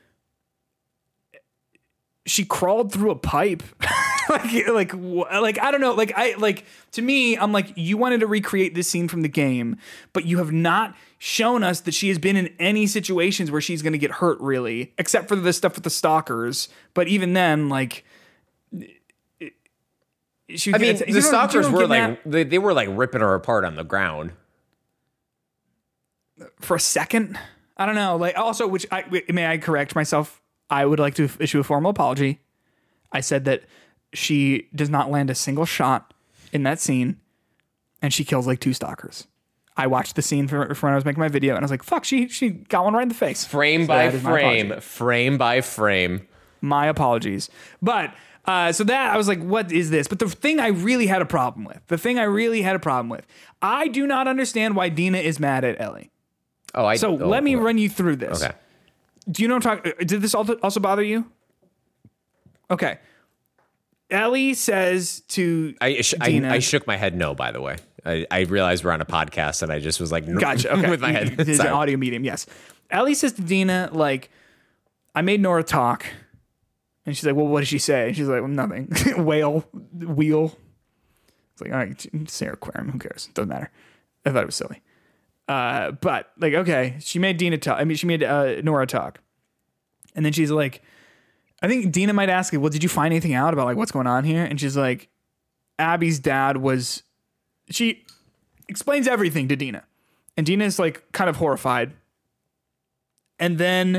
she crawled through a pipe. like I don't know. Like to me, I'm like, you wanted to recreate this scene from the game, but you have not shown us that she has been in any situations where she's going to get hurt, really, except for the stuff with the stalkers. But even then, like, the stalkers were like, they were like ripping her apart on the ground for a second. I don't know. Like, also, may I correct myself? I would like to issue a formal apology. I said that she does not land a single shot in that scene, and she kills like 2 stalkers. I watched the scene for when I was making my video, and I was like, fuck, she got one right in the face. Frame by frame. My apologies. But, so that, I was like, what is this? But the thing I really had a problem with, I do not understand why Dina is mad at Ellie. Let me run you through this. Okay. Do you know what I'm talking? Did this also bother you? Okay. Ellie says to Dina, I shook my head no, by the way. I realized we're on a podcast and I just was like, gotcha. Okay. with my head. It's an audio medium, yes. Ellie says to Dina, like, I made Nora talk, And she's like, well, what did she say? And she's like, well, nothing. Wheel. It's like, all right, say aquarium. Who cares? Doesn't matter. I thought it was silly. But like, okay, she made Dina talk. I mean, she made Nora talk. And then she's like, I think Dina might ask, well, did you find anything out about like what's going on here? And she's like, Abby's dad was, she explains everything to Dina. And Dina's like kind of horrified. And then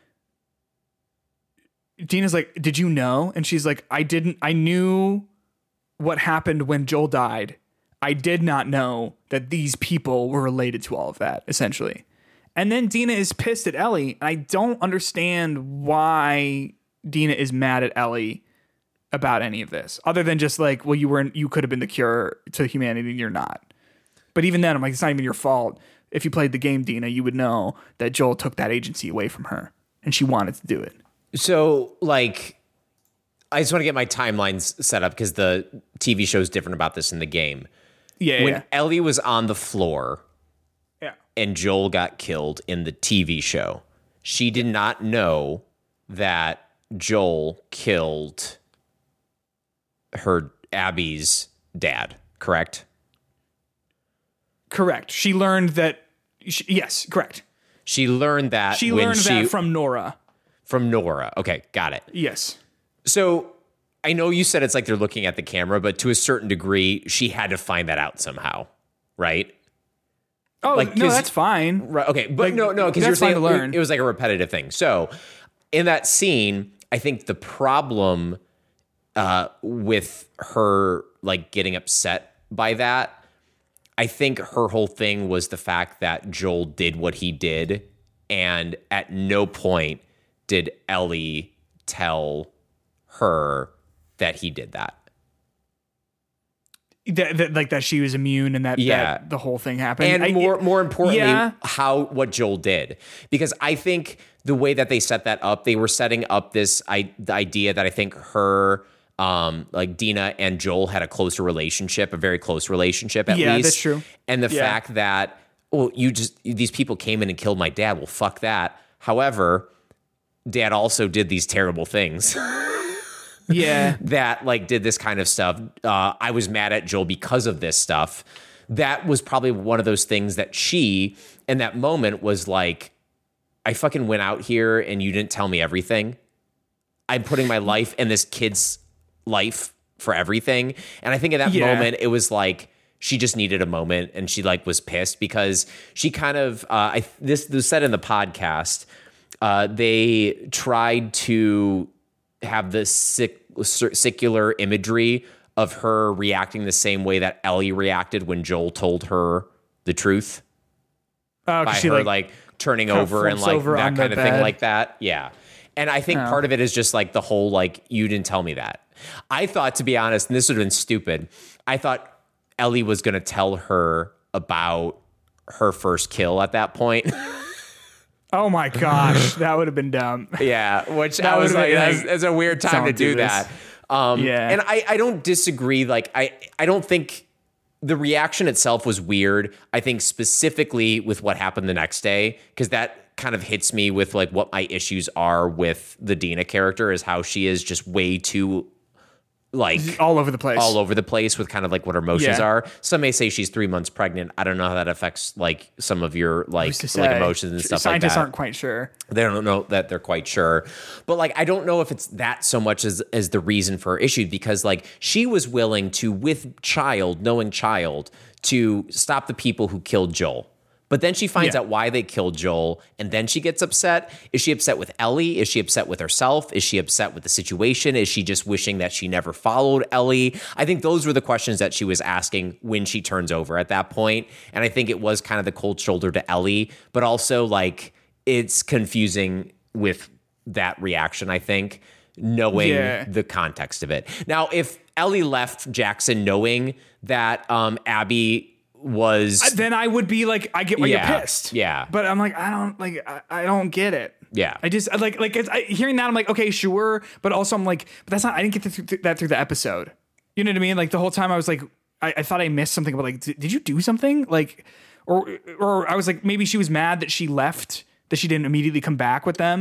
Dina's like, did you know? And she's like, I knew what happened when Joel died. I did not know that these people were related to all of that, essentially. And then Dina is pissed at Ellie. And I don't understand why Dina is mad at Ellie about any of this, other than just like, well, you could have been the cure to humanity and you're not. But even then, I'm like, it's not even your fault. If you played the game, Dina, you would know that Joel took that agency away from her and she wanted to do it. So, like, I just want to get my timelines set up because the TV show is different about this in the game. When Ellie was on the floor and Joel got killed in the TV show, she did not know that Joel killed her Abby's dad, correct? Correct. She learned that. Yes, correct. She learned that. She learned that from Nora. From Nora. Okay, got it. Yes. So I know you said it's like they're looking at the camera, but to a certain degree, she had to find that out somehow, right? Oh, like, no, that's fine. Right, okay, but like, no, because you're saying it was like a repetitive thing. So in that scene, I think the problem with her like getting upset by that, I think her whole thing was the fact that Joel did what he did, and at no point did Ellie tell her that he did that. That she was immune and that the whole thing happened. And more importantly, what Joel did. Because I think the way that they set that up, they were setting up the idea that I think her, like Dina and Joel had a closer relationship, a very close relationship at least. Yeah, that's true. And the fact that, well, these people came in and killed my dad. Well, fuck that. However, Dad also did these terrible things. Yeah. That like did this kind of stuff. I was mad at Joel because of this stuff. That was probably one of those things that she, in that moment, was like, I fucking went out here and you didn't tell me everything. I'm putting my life and this kid's life for everything. And I think at that moment, it was like, she just needed a moment and she like was pissed because she kind of, this was said in the podcast, they tried to have this secular imagery of her reacting the same way that Ellie reacted when Joel told her the truth. By she her like turning over and like that kind of thing like that. Yeah. And I think part of it is just like the whole, like, you didn't tell me that. I thought, to be honest, and this would have been stupid, I thought Ellie was going to tell her about her first kill at that point. Oh my gosh, that would have been dumb. Yeah, which I was like, that's a weird time to do that. And I don't disagree. Like, I don't think the reaction itself was weird. I think specifically with what happened the next day, because that kind of hits me with like what my issues are with the Dina character, is how she is just way too like all over the place with kind of like what her emotions are. Some may say she's 3 months pregnant. I don't know how that affects like some of your like emotions and stuff like that. Scientists aren't quite sure. They don't know that they're quite sure. But like, I don't know if it's that so much as the reason for her issue, because like she was willing to, knowing child, to stop the people who killed Joel. But then she finds out why they killed Joel, and then she gets upset. Is she upset with Ellie? Is she upset with herself? Is she upset with the situation? Is she just wishing that she never followed Ellie? I think those were the questions that she was asking when she turns over at that point. And I think it was kind of the cold shoulder to Ellie, but also like it's confusing with that reaction, I think, knowing the context of it. Now, if Ellie left Jackson knowing that Abby was, then I would be like, I get why you're pissed. Yeah. But I'm like, I don't get it. Yeah. I just like hearing that, I'm like, okay, sure. But also I'm like, but that's not, I didn't get that through the episode. You know what I mean? Like the whole time I was like, I thought I missed something, but like, did you do something? Like, or I was like, maybe she was mad that she left, that she didn't immediately come back with them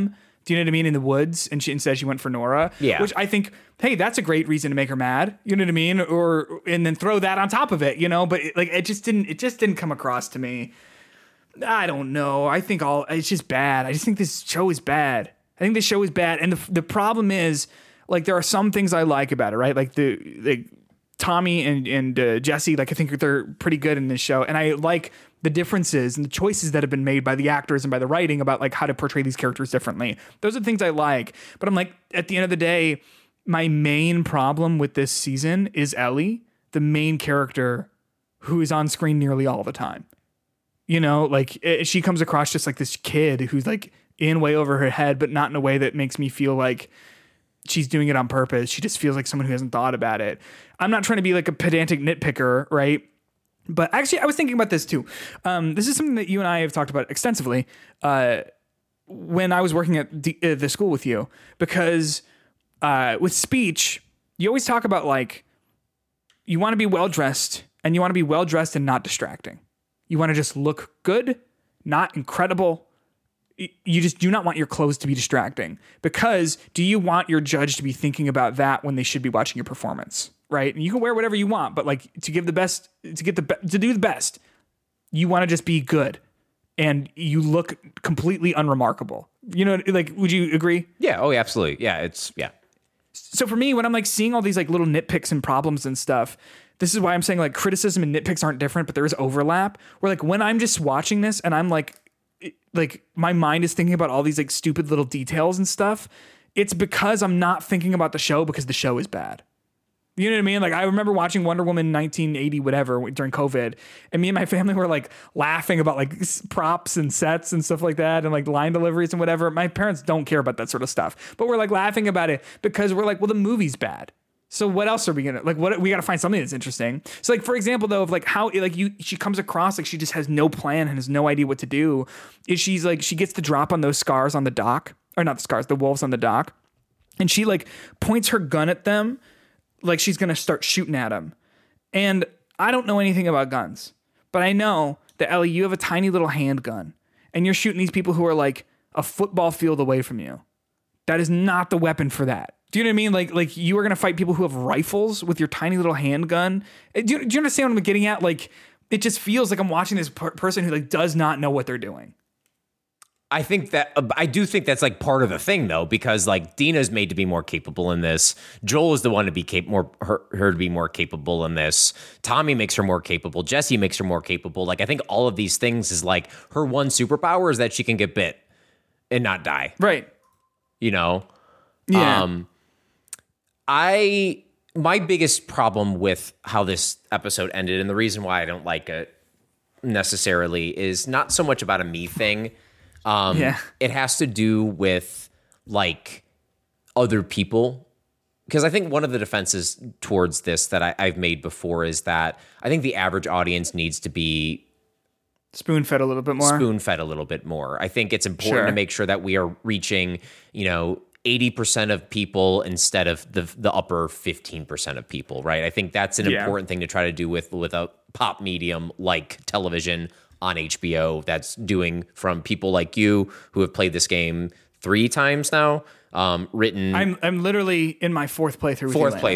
Do you know what I mean? In the woods, and instead she went for Nora. Yeah. Which I think, hey, that's a great reason to make her mad. You know what I mean? And then throw that on top of it, But it just didn't come across to me. I don't know. I think it's just bad. I just think this show is bad. I think this show is bad, and the problem is, like, there are some things I like about it, right? Like Tommy and Jesse, like, I think they're pretty good in this show, and I like the differences and the choices that have been made by the actors and by the writing about, like, how to portray these characters differently. Those are the things I like, but I'm like, at the end of the day, my main problem with this season is Ellie, the main character who is on screen nearly all the time. Like, she comes across just like this kid who's, like, in way over her head, but not in a way that makes me feel like she's doing it on purpose. She just feels like someone who hasn't thought about it. I'm not trying to be like a pedantic nitpicker, right? But actually, I was thinking about this too. This is something that you and I have talked about extensively when I was working at the school with you, because with speech, you always talk about, like, you want to be well-dressed, and you want to be well-dressed and not distracting. You want to just look good, not incredible. You just do not want your clothes to be distracting, because do you want your judge to be thinking about that when they should be watching your performance, right? And you can wear whatever you want, but, like, to do the best, you want to just be good, and you look completely unremarkable. Like, would you agree? Yeah. Oh, yeah, absolutely. Yeah. Yeah. So for me, when I'm, like, seeing all these, like, little nitpicks and problems and stuff, this is why I'm saying, like, criticism and nitpicks aren't different, but there is overlap. Where, like, when I'm just watching this and I'm like my mind is thinking about all these, like, stupid little details and stuff, it's because I'm not thinking about the show, because the show is bad. You know what I mean? Like, I remember watching Wonder Woman 1980, whatever, during COVID, and me and my family were, like, laughing about, like, props and sets and stuff like that, and, like, line deliveries and whatever. My parents don't care about that sort of stuff, but we're, like, laughing about it because we're like, well, the movie's bad. So what else are we gonna, like, what, we gotta find something that's interesting. So, like, for example, though, of, like, how, like, she comes across like she just has no plan and has no idea what to do, is she's like, she gets the drop on those scars on the dock, or not the scars, the wolves on the dock, and she, like, points her gun at them like she's gonna start shooting at them. And I don't know anything about guns, but I know that, Ellie, you have a tiny little handgun, and you're shooting these people who are, like, a football field away from you. That is not the weapon for that. Do you know what I mean? Like you are going to fight people who have rifles with your tiny little handgun. Do you understand what I'm getting at? Like, it just feels like I'm watching this person who, like, does not know what they're doing. I think that I do think that's, like, part of the thing, though, because, like, Dina's made to be more capable in this. Joel is the one to be her to be more capable in this. Tommy makes her more capable. Jesse makes her more capable. Like, I think all of these things is, like, her one superpower is that she can get bit and not die. Right. Yeah. My biggest problem with how this episode ended, and the reason why I don't like it necessarily, is not so much about a me thing. It has to do with, like, other people. Because I think one of the defenses towards this that I've made before is that I think the average audience needs to be spoon-fed a little bit more. I think it's important to make sure that we are reaching, 80% of people instead of the upper 15% of people, right? I think that's an important thing to try to do with a pop medium like television on HBO that's doing, from people like you who have played this game 3 times now, written. I'm literally in my 4th playthrough.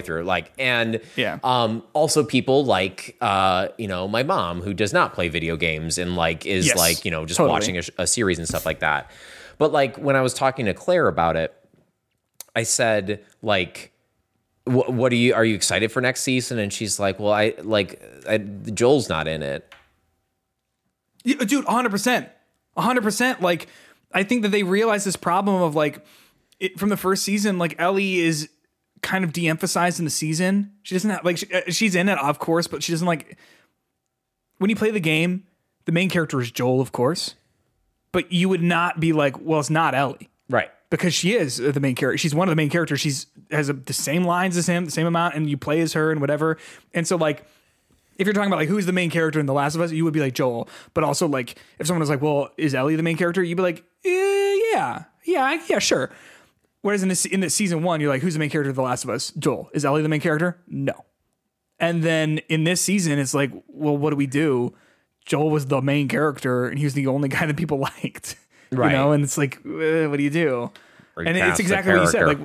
Also people like my mom, who does not play video games and, like, is just watching a series and stuff like that. But, like, when I was talking to Claire about it, I said, like, what are you excited for next season? And she's like, well, Joel's not in it. Yeah, dude, 100%. Like, I think that they realize this problem of, like, from the first season, like, Ellie is kind of de-emphasized in the season. She doesn't have, like, she's in it, of course, but she doesn't, like, when you play the game, the main character is Joel, of course, but you would not be like, well, it's not Ellie. Right. Because she is the main character. She's one of the main characters. She's has the same lines as him, the same amount, and you play as her and whatever. And so, like, if you're talking about, like, who's the main character in The Last of Us, you would be like Joel. But also, like, if someone was like, well, is Ellie the main character? You'd be like, yeah, sure. Whereas in this season 1, you're like, who's the main character of The Last of Us? Joel. Is Ellie the main character? No. And then in this season, it's like, well, what do we do? Joel was the main character, and he was the only guy that people liked. Right. And it's like, what do you do? And it's exactly what you said. Like,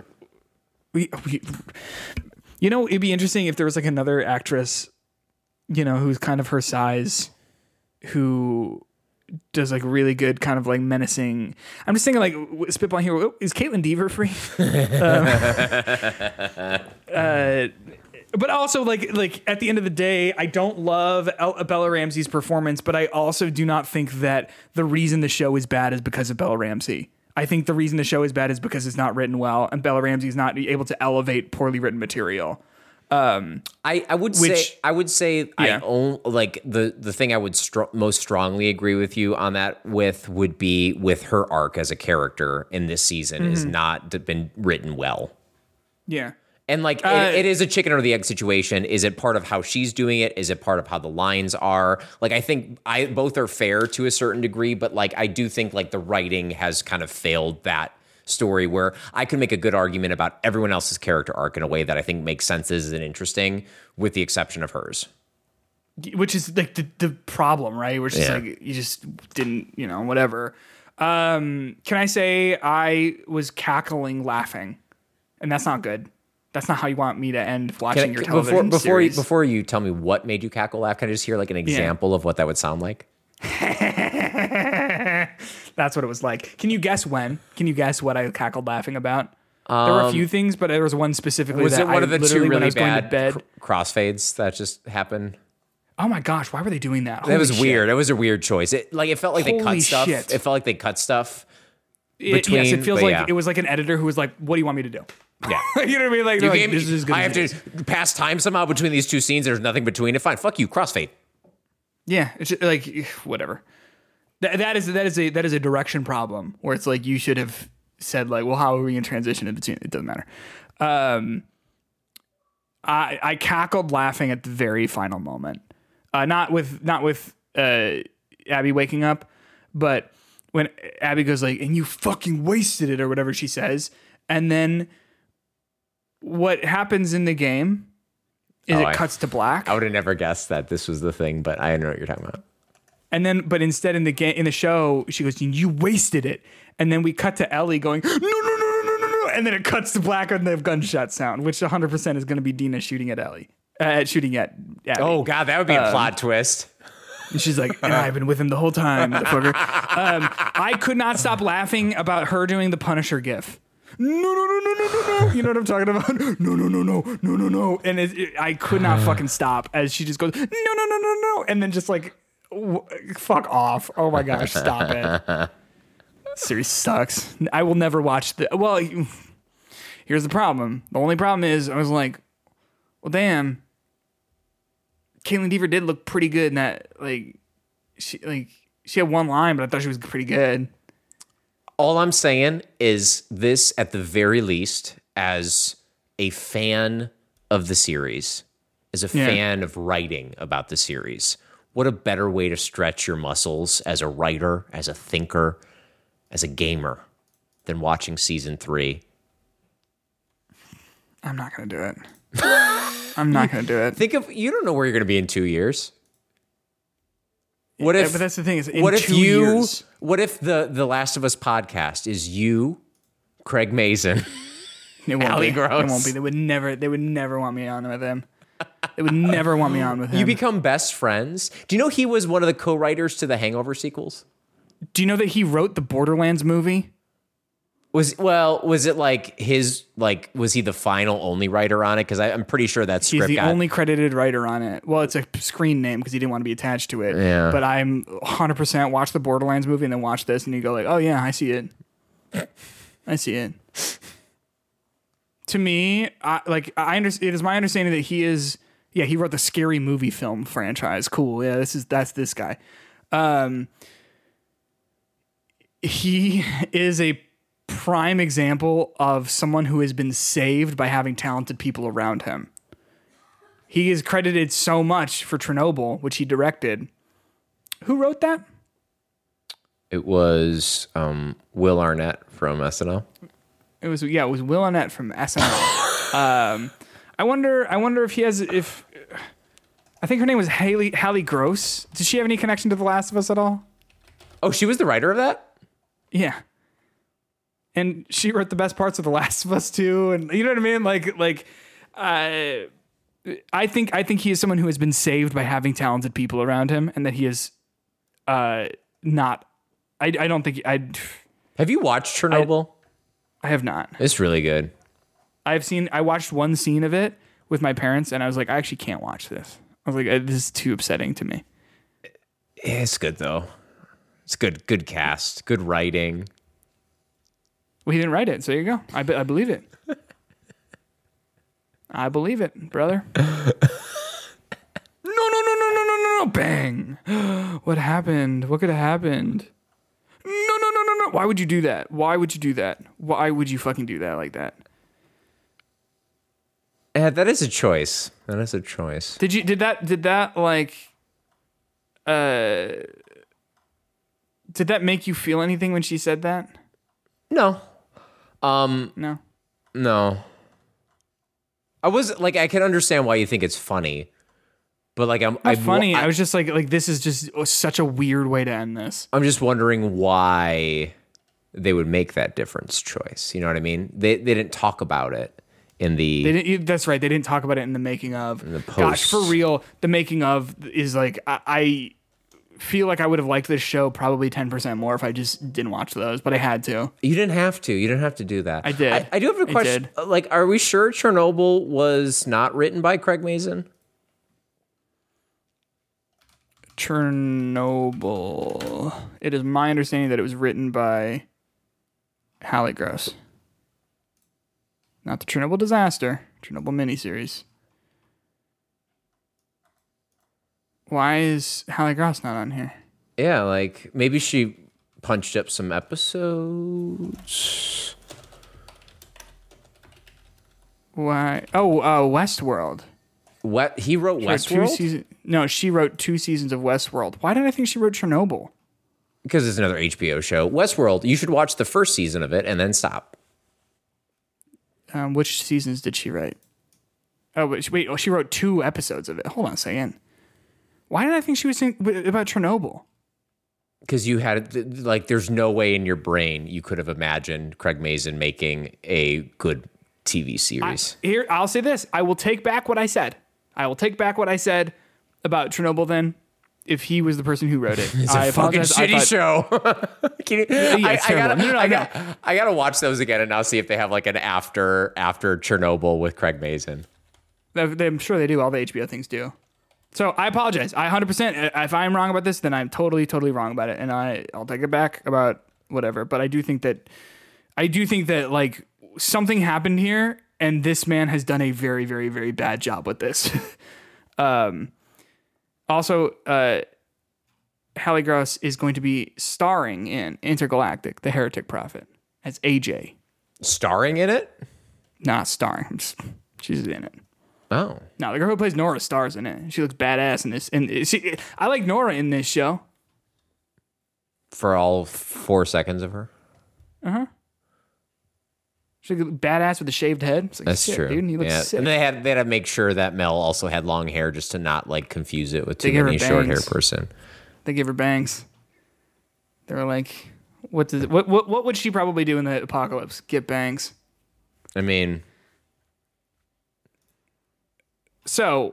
it'd be interesting if there was like another actress, who's kind of her size, who does like really good kind of like menacing. I'm just thinking like spitball here. Is Caitlin Dever free? But also like at the end of the day, I don't love Bella Ramsey's performance, but I also do not think that the reason the show is bad is because of Bella Ramsey. I think the reason the show is bad is because it's not written well, and Bella Ramsey is not able to elevate poorly written material. I would say I own like the thing I would most strongly agree with you on that would be with her arc as a character in this season is not been written well. Yeah. And like it is a chicken or the egg situation. Is it part of how she's doing it? Is it part of how the lines are? Like I think both are fair to a certain degree, but like I do think like the writing has kind of failed that story where I can make a good argument about everyone else's character arc in a way that I think makes sense and interesting, with the exception of hers. Which is like the problem, right? Which is like you just didn't, whatever. Can I say I was cackling laughing, and that's not good. That's not how you want me to end watching your television series. Before you tell me what made you cackle laugh, can I just hear like an example of what that would sound like? That's what it was like. Can you guess when? Can you guess what I cackled laughing about? There were a few things, but there was one specifically was that it one of the two really bad crossfades that just happened? Oh my gosh, why were they doing that? That was weird. It was a weird choice. It felt like they cut stuff. Shit. It felt like they cut stuff. Yes, it feels like it was like an editor who was like, "What do you want me to do?" Yeah, you know what I mean. Like, this is good. I have to pass time somehow between these two scenes. There's nothing between it. Fine, fuck you, crossfade. Yeah, it's just, like whatever. That is a direction problem where it's like you should have said like, well, how are we going to transition in between? It doesn't matter. I cackled laughing at the very final moment. Not with Abby waking up, but when Abby goes like, and you fucking wasted it or whatever she says. And then what happens in the game is it cuts to black. I would have never guessed that this was the thing, but I know what you're talking about. And then, but instead in the show, she goes, you wasted it. And then we cut to Ellie going, no. And then it cuts to black on the gunshot sound, which 100% is going to be Dina shooting at Ellie. Shooting at Abby. Oh, God, that would be a plot twist. And she's like, and I've been with him the whole time, motherfucker. I could not stop laughing about her doing the Punisher gif. No. You know what I'm talking about? No. And I could not fucking stop as she just goes, no. And then just like, fuck off. Oh my gosh, stop it. Series sucks. I will never watch well, here's the problem. The only problem is I was like, well, damn. Caitlin Dever did look pretty good in that. She had one line, but I thought she was pretty good. All I'm saying is this, at the very least, as a fan of the series, as a fan of writing about the series, what a better way to stretch your muscles as a writer, as a thinker, as a gamer, than watching season 3. I'm not going to do it. I'm not going to do it. You don't know where you're going to be in 2 years. What if? But that's the thing is, what if years. What if the Last of Us podcast is you, Craig Mazin, Ali Gross? It won't be. They would never want me on with him. They would never want me on with him. You become best friends. Do you know he was one of the co-writers to the Hangover sequels? Do you know that he wrote the Borderlands movie? Was it like was he the final only writer on it? Because I'm pretty sure that's he's the only credited writer on it. Well, it's a screen name because he didn't want to be attached to it. Yeah. But I'm 100% watch the Borderlands movie and then watch this and you go like, oh yeah, I see it. I see it. To me, it is my understanding that he wrote the Scary Movie film franchise. Cool. Yeah, that's this guy. He is a prime example of someone who has been saved by having talented people around him. He is credited so much for Chernobyl, which he directed. Who wrote that? It was Will Arnett from SNL. It was Will Arnett from SNL. I wonder if he has I think her name was Hallie Gross. Does she have any connection to The Last of Us at all? Oh, she was the writer of that? Yeah. and she wrote the best parts of The Last of Us too, and you know what I mean? I think he is someone who has been saved by having talented people around him, and that he is not. I don't think I. Have you watched Chernobyl? I have not. It's really good. I watched one scene of it with my parents, and I was like, I actually can't watch this. I was like, this is too upsetting to me. It's good though. It's good. Good cast. Good writing. Well, he didn't write it, so there you go. I believe it. I believe it, brother. No. Bang. What happened? What could have happened? No. Why would you do that? Why would you do that? Why would you fucking do that like that? Yeah, that is a choice. That is a choice. Did that make you feel anything when she said that? No. No. No. I was like, I can understand why you think it's funny, but like, I was just like, this is just such a weird way to end this. I'm just wondering why they would make that difference choice. You know what I mean? They didn't talk about it in the. That's right. They didn't talk about it in the making of. In the post. Gosh, for real, the making of is like I feel like I would have liked this show probably 10% more if I just didn't watch those, but I had to. You didn't have to. You didn't have to do that. I did. I do have a question. Like, are we sure Chernobyl was not written by Craig Mazin? Chernobyl. It is my understanding that it was written by Hallie Gross. Not the Chernobyl disaster. Chernobyl miniseries. Why is Hallie Gross not on here? Yeah, like maybe she punched up some episodes. Why? Oh, Westworld. What he wrote Westworld? No, she wrote 2 seasons of Westworld. Why did I think she wrote Chernobyl? Because it's another HBO show. Westworld, you should watch the first season of it and then stop. Which seasons did she write? Wait, she wrote 2 episodes of it. Hold on a second. Why did I think she was saying about Chernobyl? Because you had, like, there's no way in your brain you could have imagined Craig Mazin making a good TV series. I'll say this. I will take back what I said. I will take back what I said about Chernobyl then, if he was the person who wrote it. It's a fucking shitty show. I gotta watch those again and now see if they have like an after Chernobyl with Craig Mazin. I'm sure they do. All the HBO things do. So I apologize. I 100%. If I'm wrong about this, then I'm totally wrong about it, and I'll take it back about whatever. But I do think that like something happened here, and this man has done a very, very, very bad job with this. Also, Hallie Gross is going to be starring in Intergalactic: The Heretic Prophet as AJ. Starring in it? Not starring. She's in it. Oh. No, the girl who plays Nora stars in it. She looks badass in this. And I like Nora in this show. For all 4 seconds of her? Uh-huh. She's like badass with a shaved head. It's like, that's true. Dude, and he looks sick. And they had to make sure that Mel also had long hair just to not like confuse it with too many short hair person. They give her bangs. They were like, what would she probably do in the apocalypse? Get bangs. I mean... So,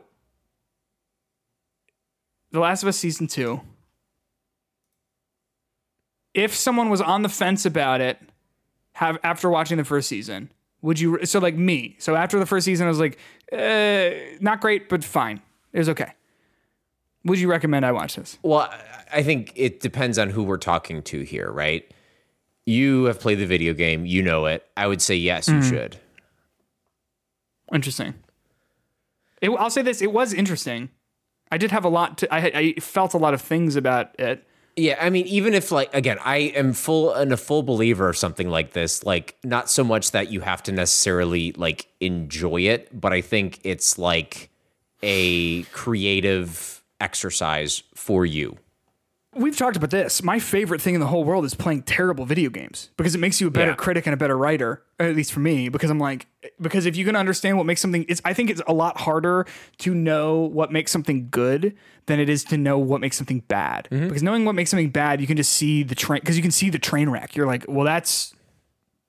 The Last of Us Season 2. If someone was on the fence about it, after watching the first season, would you... So, like me. So, after the first season, I was like, not great, but fine. It was okay. Would you recommend I watch this? Well, I think it depends on who we're talking to here, right? You have played the video game. You know it. I would say yes, you should. Interesting. I'll say this. It was interesting. I did have a lot to... I felt a lot of things about it. Yeah, I mean, even if, like, again, I am a full believer of something like this, like, not so much that you have to necessarily, like, enjoy it, but I think it's, like, a creative exercise for you. We've talked about this. My favorite thing in the whole world is playing terrible video games because it makes you a better critic and a better writer, at least for me, because because if you can understand what makes something, I think it's a lot harder to know what makes something good than it is to know what makes something bad. Mm-hmm. Because knowing what makes something bad, you can just see the train, because you can see the train wreck. You're like, well, that's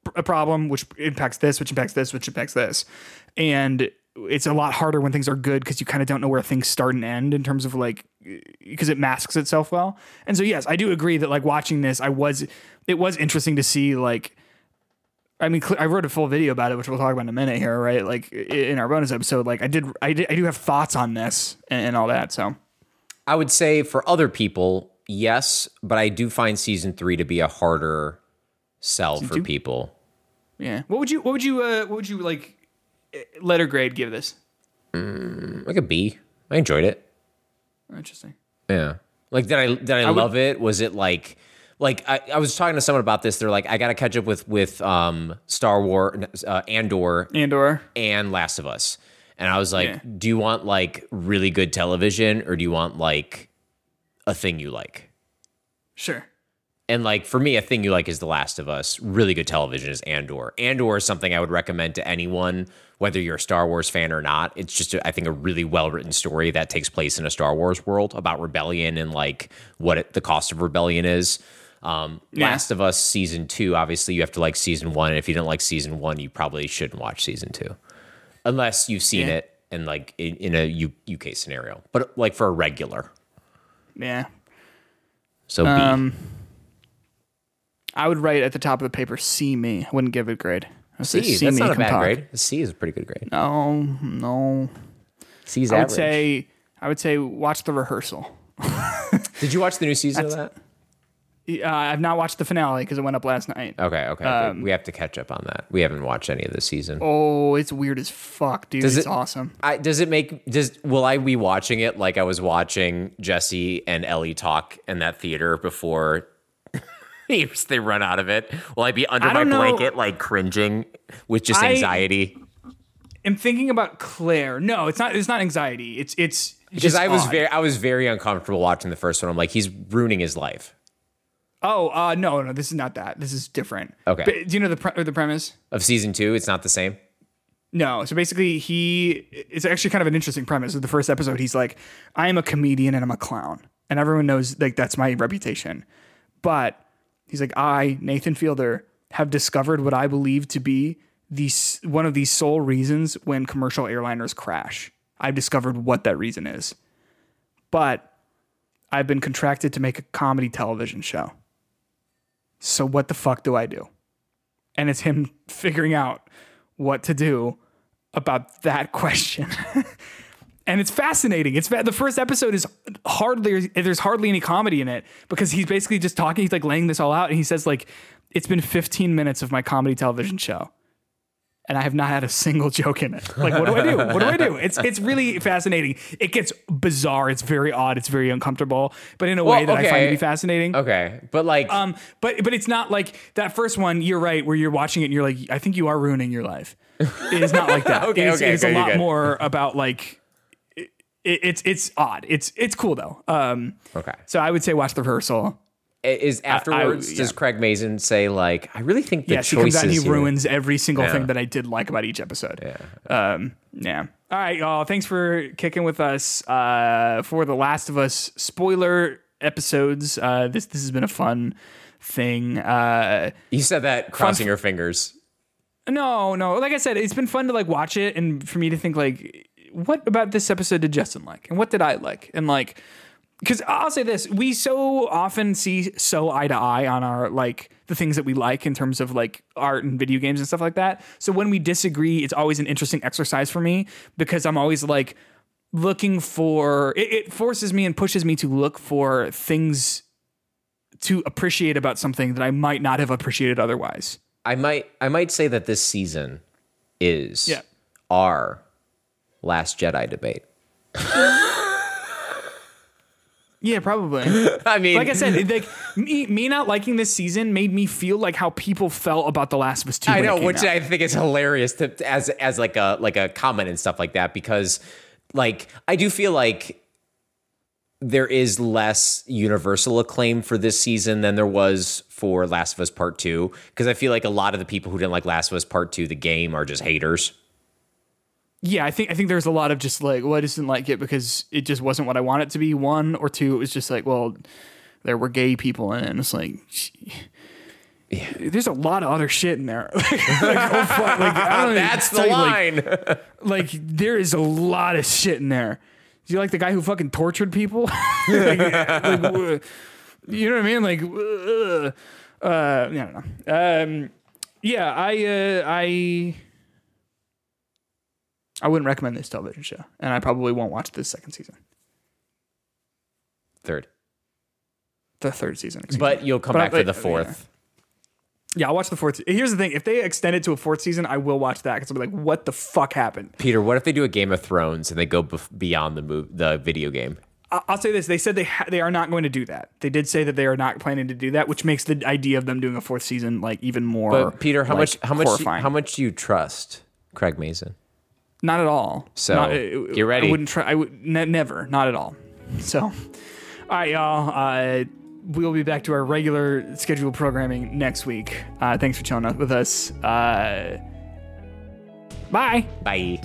a problem, which impacts this, which impacts this, which impacts this. And it's a lot harder when things are good because you kind of don't know where things start and end in terms of like, because it masks itself well. And so, yes, I do agree that like watching this, it was interesting to see like, I mean, I wrote a full video about it, which we'll talk about in a minute here, right? Like in our bonus episode, like I do have thoughts on this and all that. So I would say for other people, yes, but I do find season 3 to be a harder sell for people. Yeah. What would you like letter grade give this? Like a B. I enjoyed it. Interesting. Yeah. Like did I love it? Was it like I was talking to someone about this. They're like, I got to catch up with Star Wars, Andor, and Last of Us. And I was like, do you want like really good television or do you want like a thing you like? Sure. And like for me, a thing you like is The Last of Us. Really good television is Andor. Andor is something I would recommend to anyone, whether you're a Star Wars fan or not. It's just, I think, a really well-written story that takes place in a Star Wars world about rebellion and like what the cost of rebellion is. Last of Us season 2, obviously you have to like season 1. And if you don't like season 1, you probably shouldn't watch season 2 unless you've seen it and like in a UK scenario, but like for a regular. Yeah. So B. I would write at the top of the paper, C me. I wouldn't give it a grade. C, that's not a bad grade. A C is a pretty good grade. No. C's average. I would say watch The Rehearsal. Did you watch the new season of that? I've not watched the finale because it went up last night. Okay. We have to catch up on that. We haven't watched any of this season. Oh, it's weird as fuck, dude. It's awesome. Will I be watching it like I was watching Jesse and Ellie talk in that theater before they run out of it? Will I be under my blanket like cringing with just anxiety? I'm thinking about Claire. No, it's not anxiety. It's because I was very uncomfortable watching the first one. I'm like, he's ruining his life. Oh, no, this is not that. This is different. Okay. But do you know the premise? Of season 2, it's not the same? No. So basically, it's actually kind of an interesting premise. With the first episode, he's like, I am a comedian and I'm a clown. And everyone knows like that's my reputation. But he's like, I, Nathan Fielder, have discovered what I believe to be one of the sole reasons when commercial airliners crash. I've discovered what that reason is. But I've been contracted to make a comedy television show. So what the fuck do I do? And it's him figuring out what to do about that question. And it's fascinating. The first episode is there's hardly any comedy in it because he's basically just talking. He's like laying this all out. And he says like, it's been 15 minutes of my comedy television show. And I have not had a single joke in it. Like, what do I do? What do I do? It's really fascinating. It gets bizarre. It's very odd. It's very uncomfortable, but in a way that I find to be fascinating. Okay, but like, but it's not like that first one. You're right, where you're watching it and you're like, I think you are ruining your life. It is not like that. It's a lot more about like, it's odd. It's cool though. Okay. So I would say watch The Rehearsal. Is afterwards, does Craig Mazin say like, I really think the choices he comes out and he here ruins every single thing that I did like about each episode. Yeah. All right, y'all. Thanks for kicking with us for the Last of Us spoiler episodes. This has been a fun thing. You said that crossing your fingers. No. Like I said, it's been fun to like watch it and for me to think like, what about this episode did Justin like, and what did I like, and like. Because I'll say this, we so often see so eye to eye on our, like, the things that we like in terms of, like, art and video games and stuff like that. So when we disagree, it's always an interesting exercise for me because I'm always, like, looking for... It forces me and pushes me to look for things to appreciate about something that I might not have appreciated otherwise. I might say that this season is our Last Jedi debate. Yeah, probably. I mean, like I said, like me not liking this season made me feel like how people felt about The Last of Us 2. I know, which I think is hilarious as like a comment and stuff like that, because like I do feel like there is less universal acclaim for this season than there was for Last of Us Part 2, because I feel like a lot of the people who didn't like Last of Us Part 2, the game, are just haters. Yeah, I think there's a lot of just like, well, I just didn't like it because it just wasn't what I want it to be. 1 or 2, it was just like, well, there were gay people in it. And it's like, there's a lot of other shit in there. Like, oh, fuck, like, I don't know, That's the tell you, line. like there is a lot of shit in there. Do you like the guy who fucking tortured people? You know what I mean? Like, I don't know. Yeah, I wouldn't recommend this television show, and I probably won't watch this second season. The third season. But you'll come back for the fourth. Yeah, I'll watch the fourth. Here's the thing: if they extend it to a fourth season, I will watch that because I'll be like, "What the fuck happened?" Peter, what if they do a Game of Thrones and they go beyond the video game? I'll say this: they said they are not going to do that. They did say that they are not planning to do that, which makes the idea of them doing a fourth season like even more. But Peter, how much do you trust Craig Mazin? Not at all. So get ready. I wouldn't try. I would never. Not at all. So, all right, y'all. We'll be back to our regular scheduled programming next week. Thanks for chilling with us. Bye. Bye.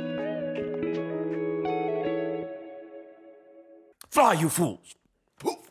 Fly, you fools! Poof!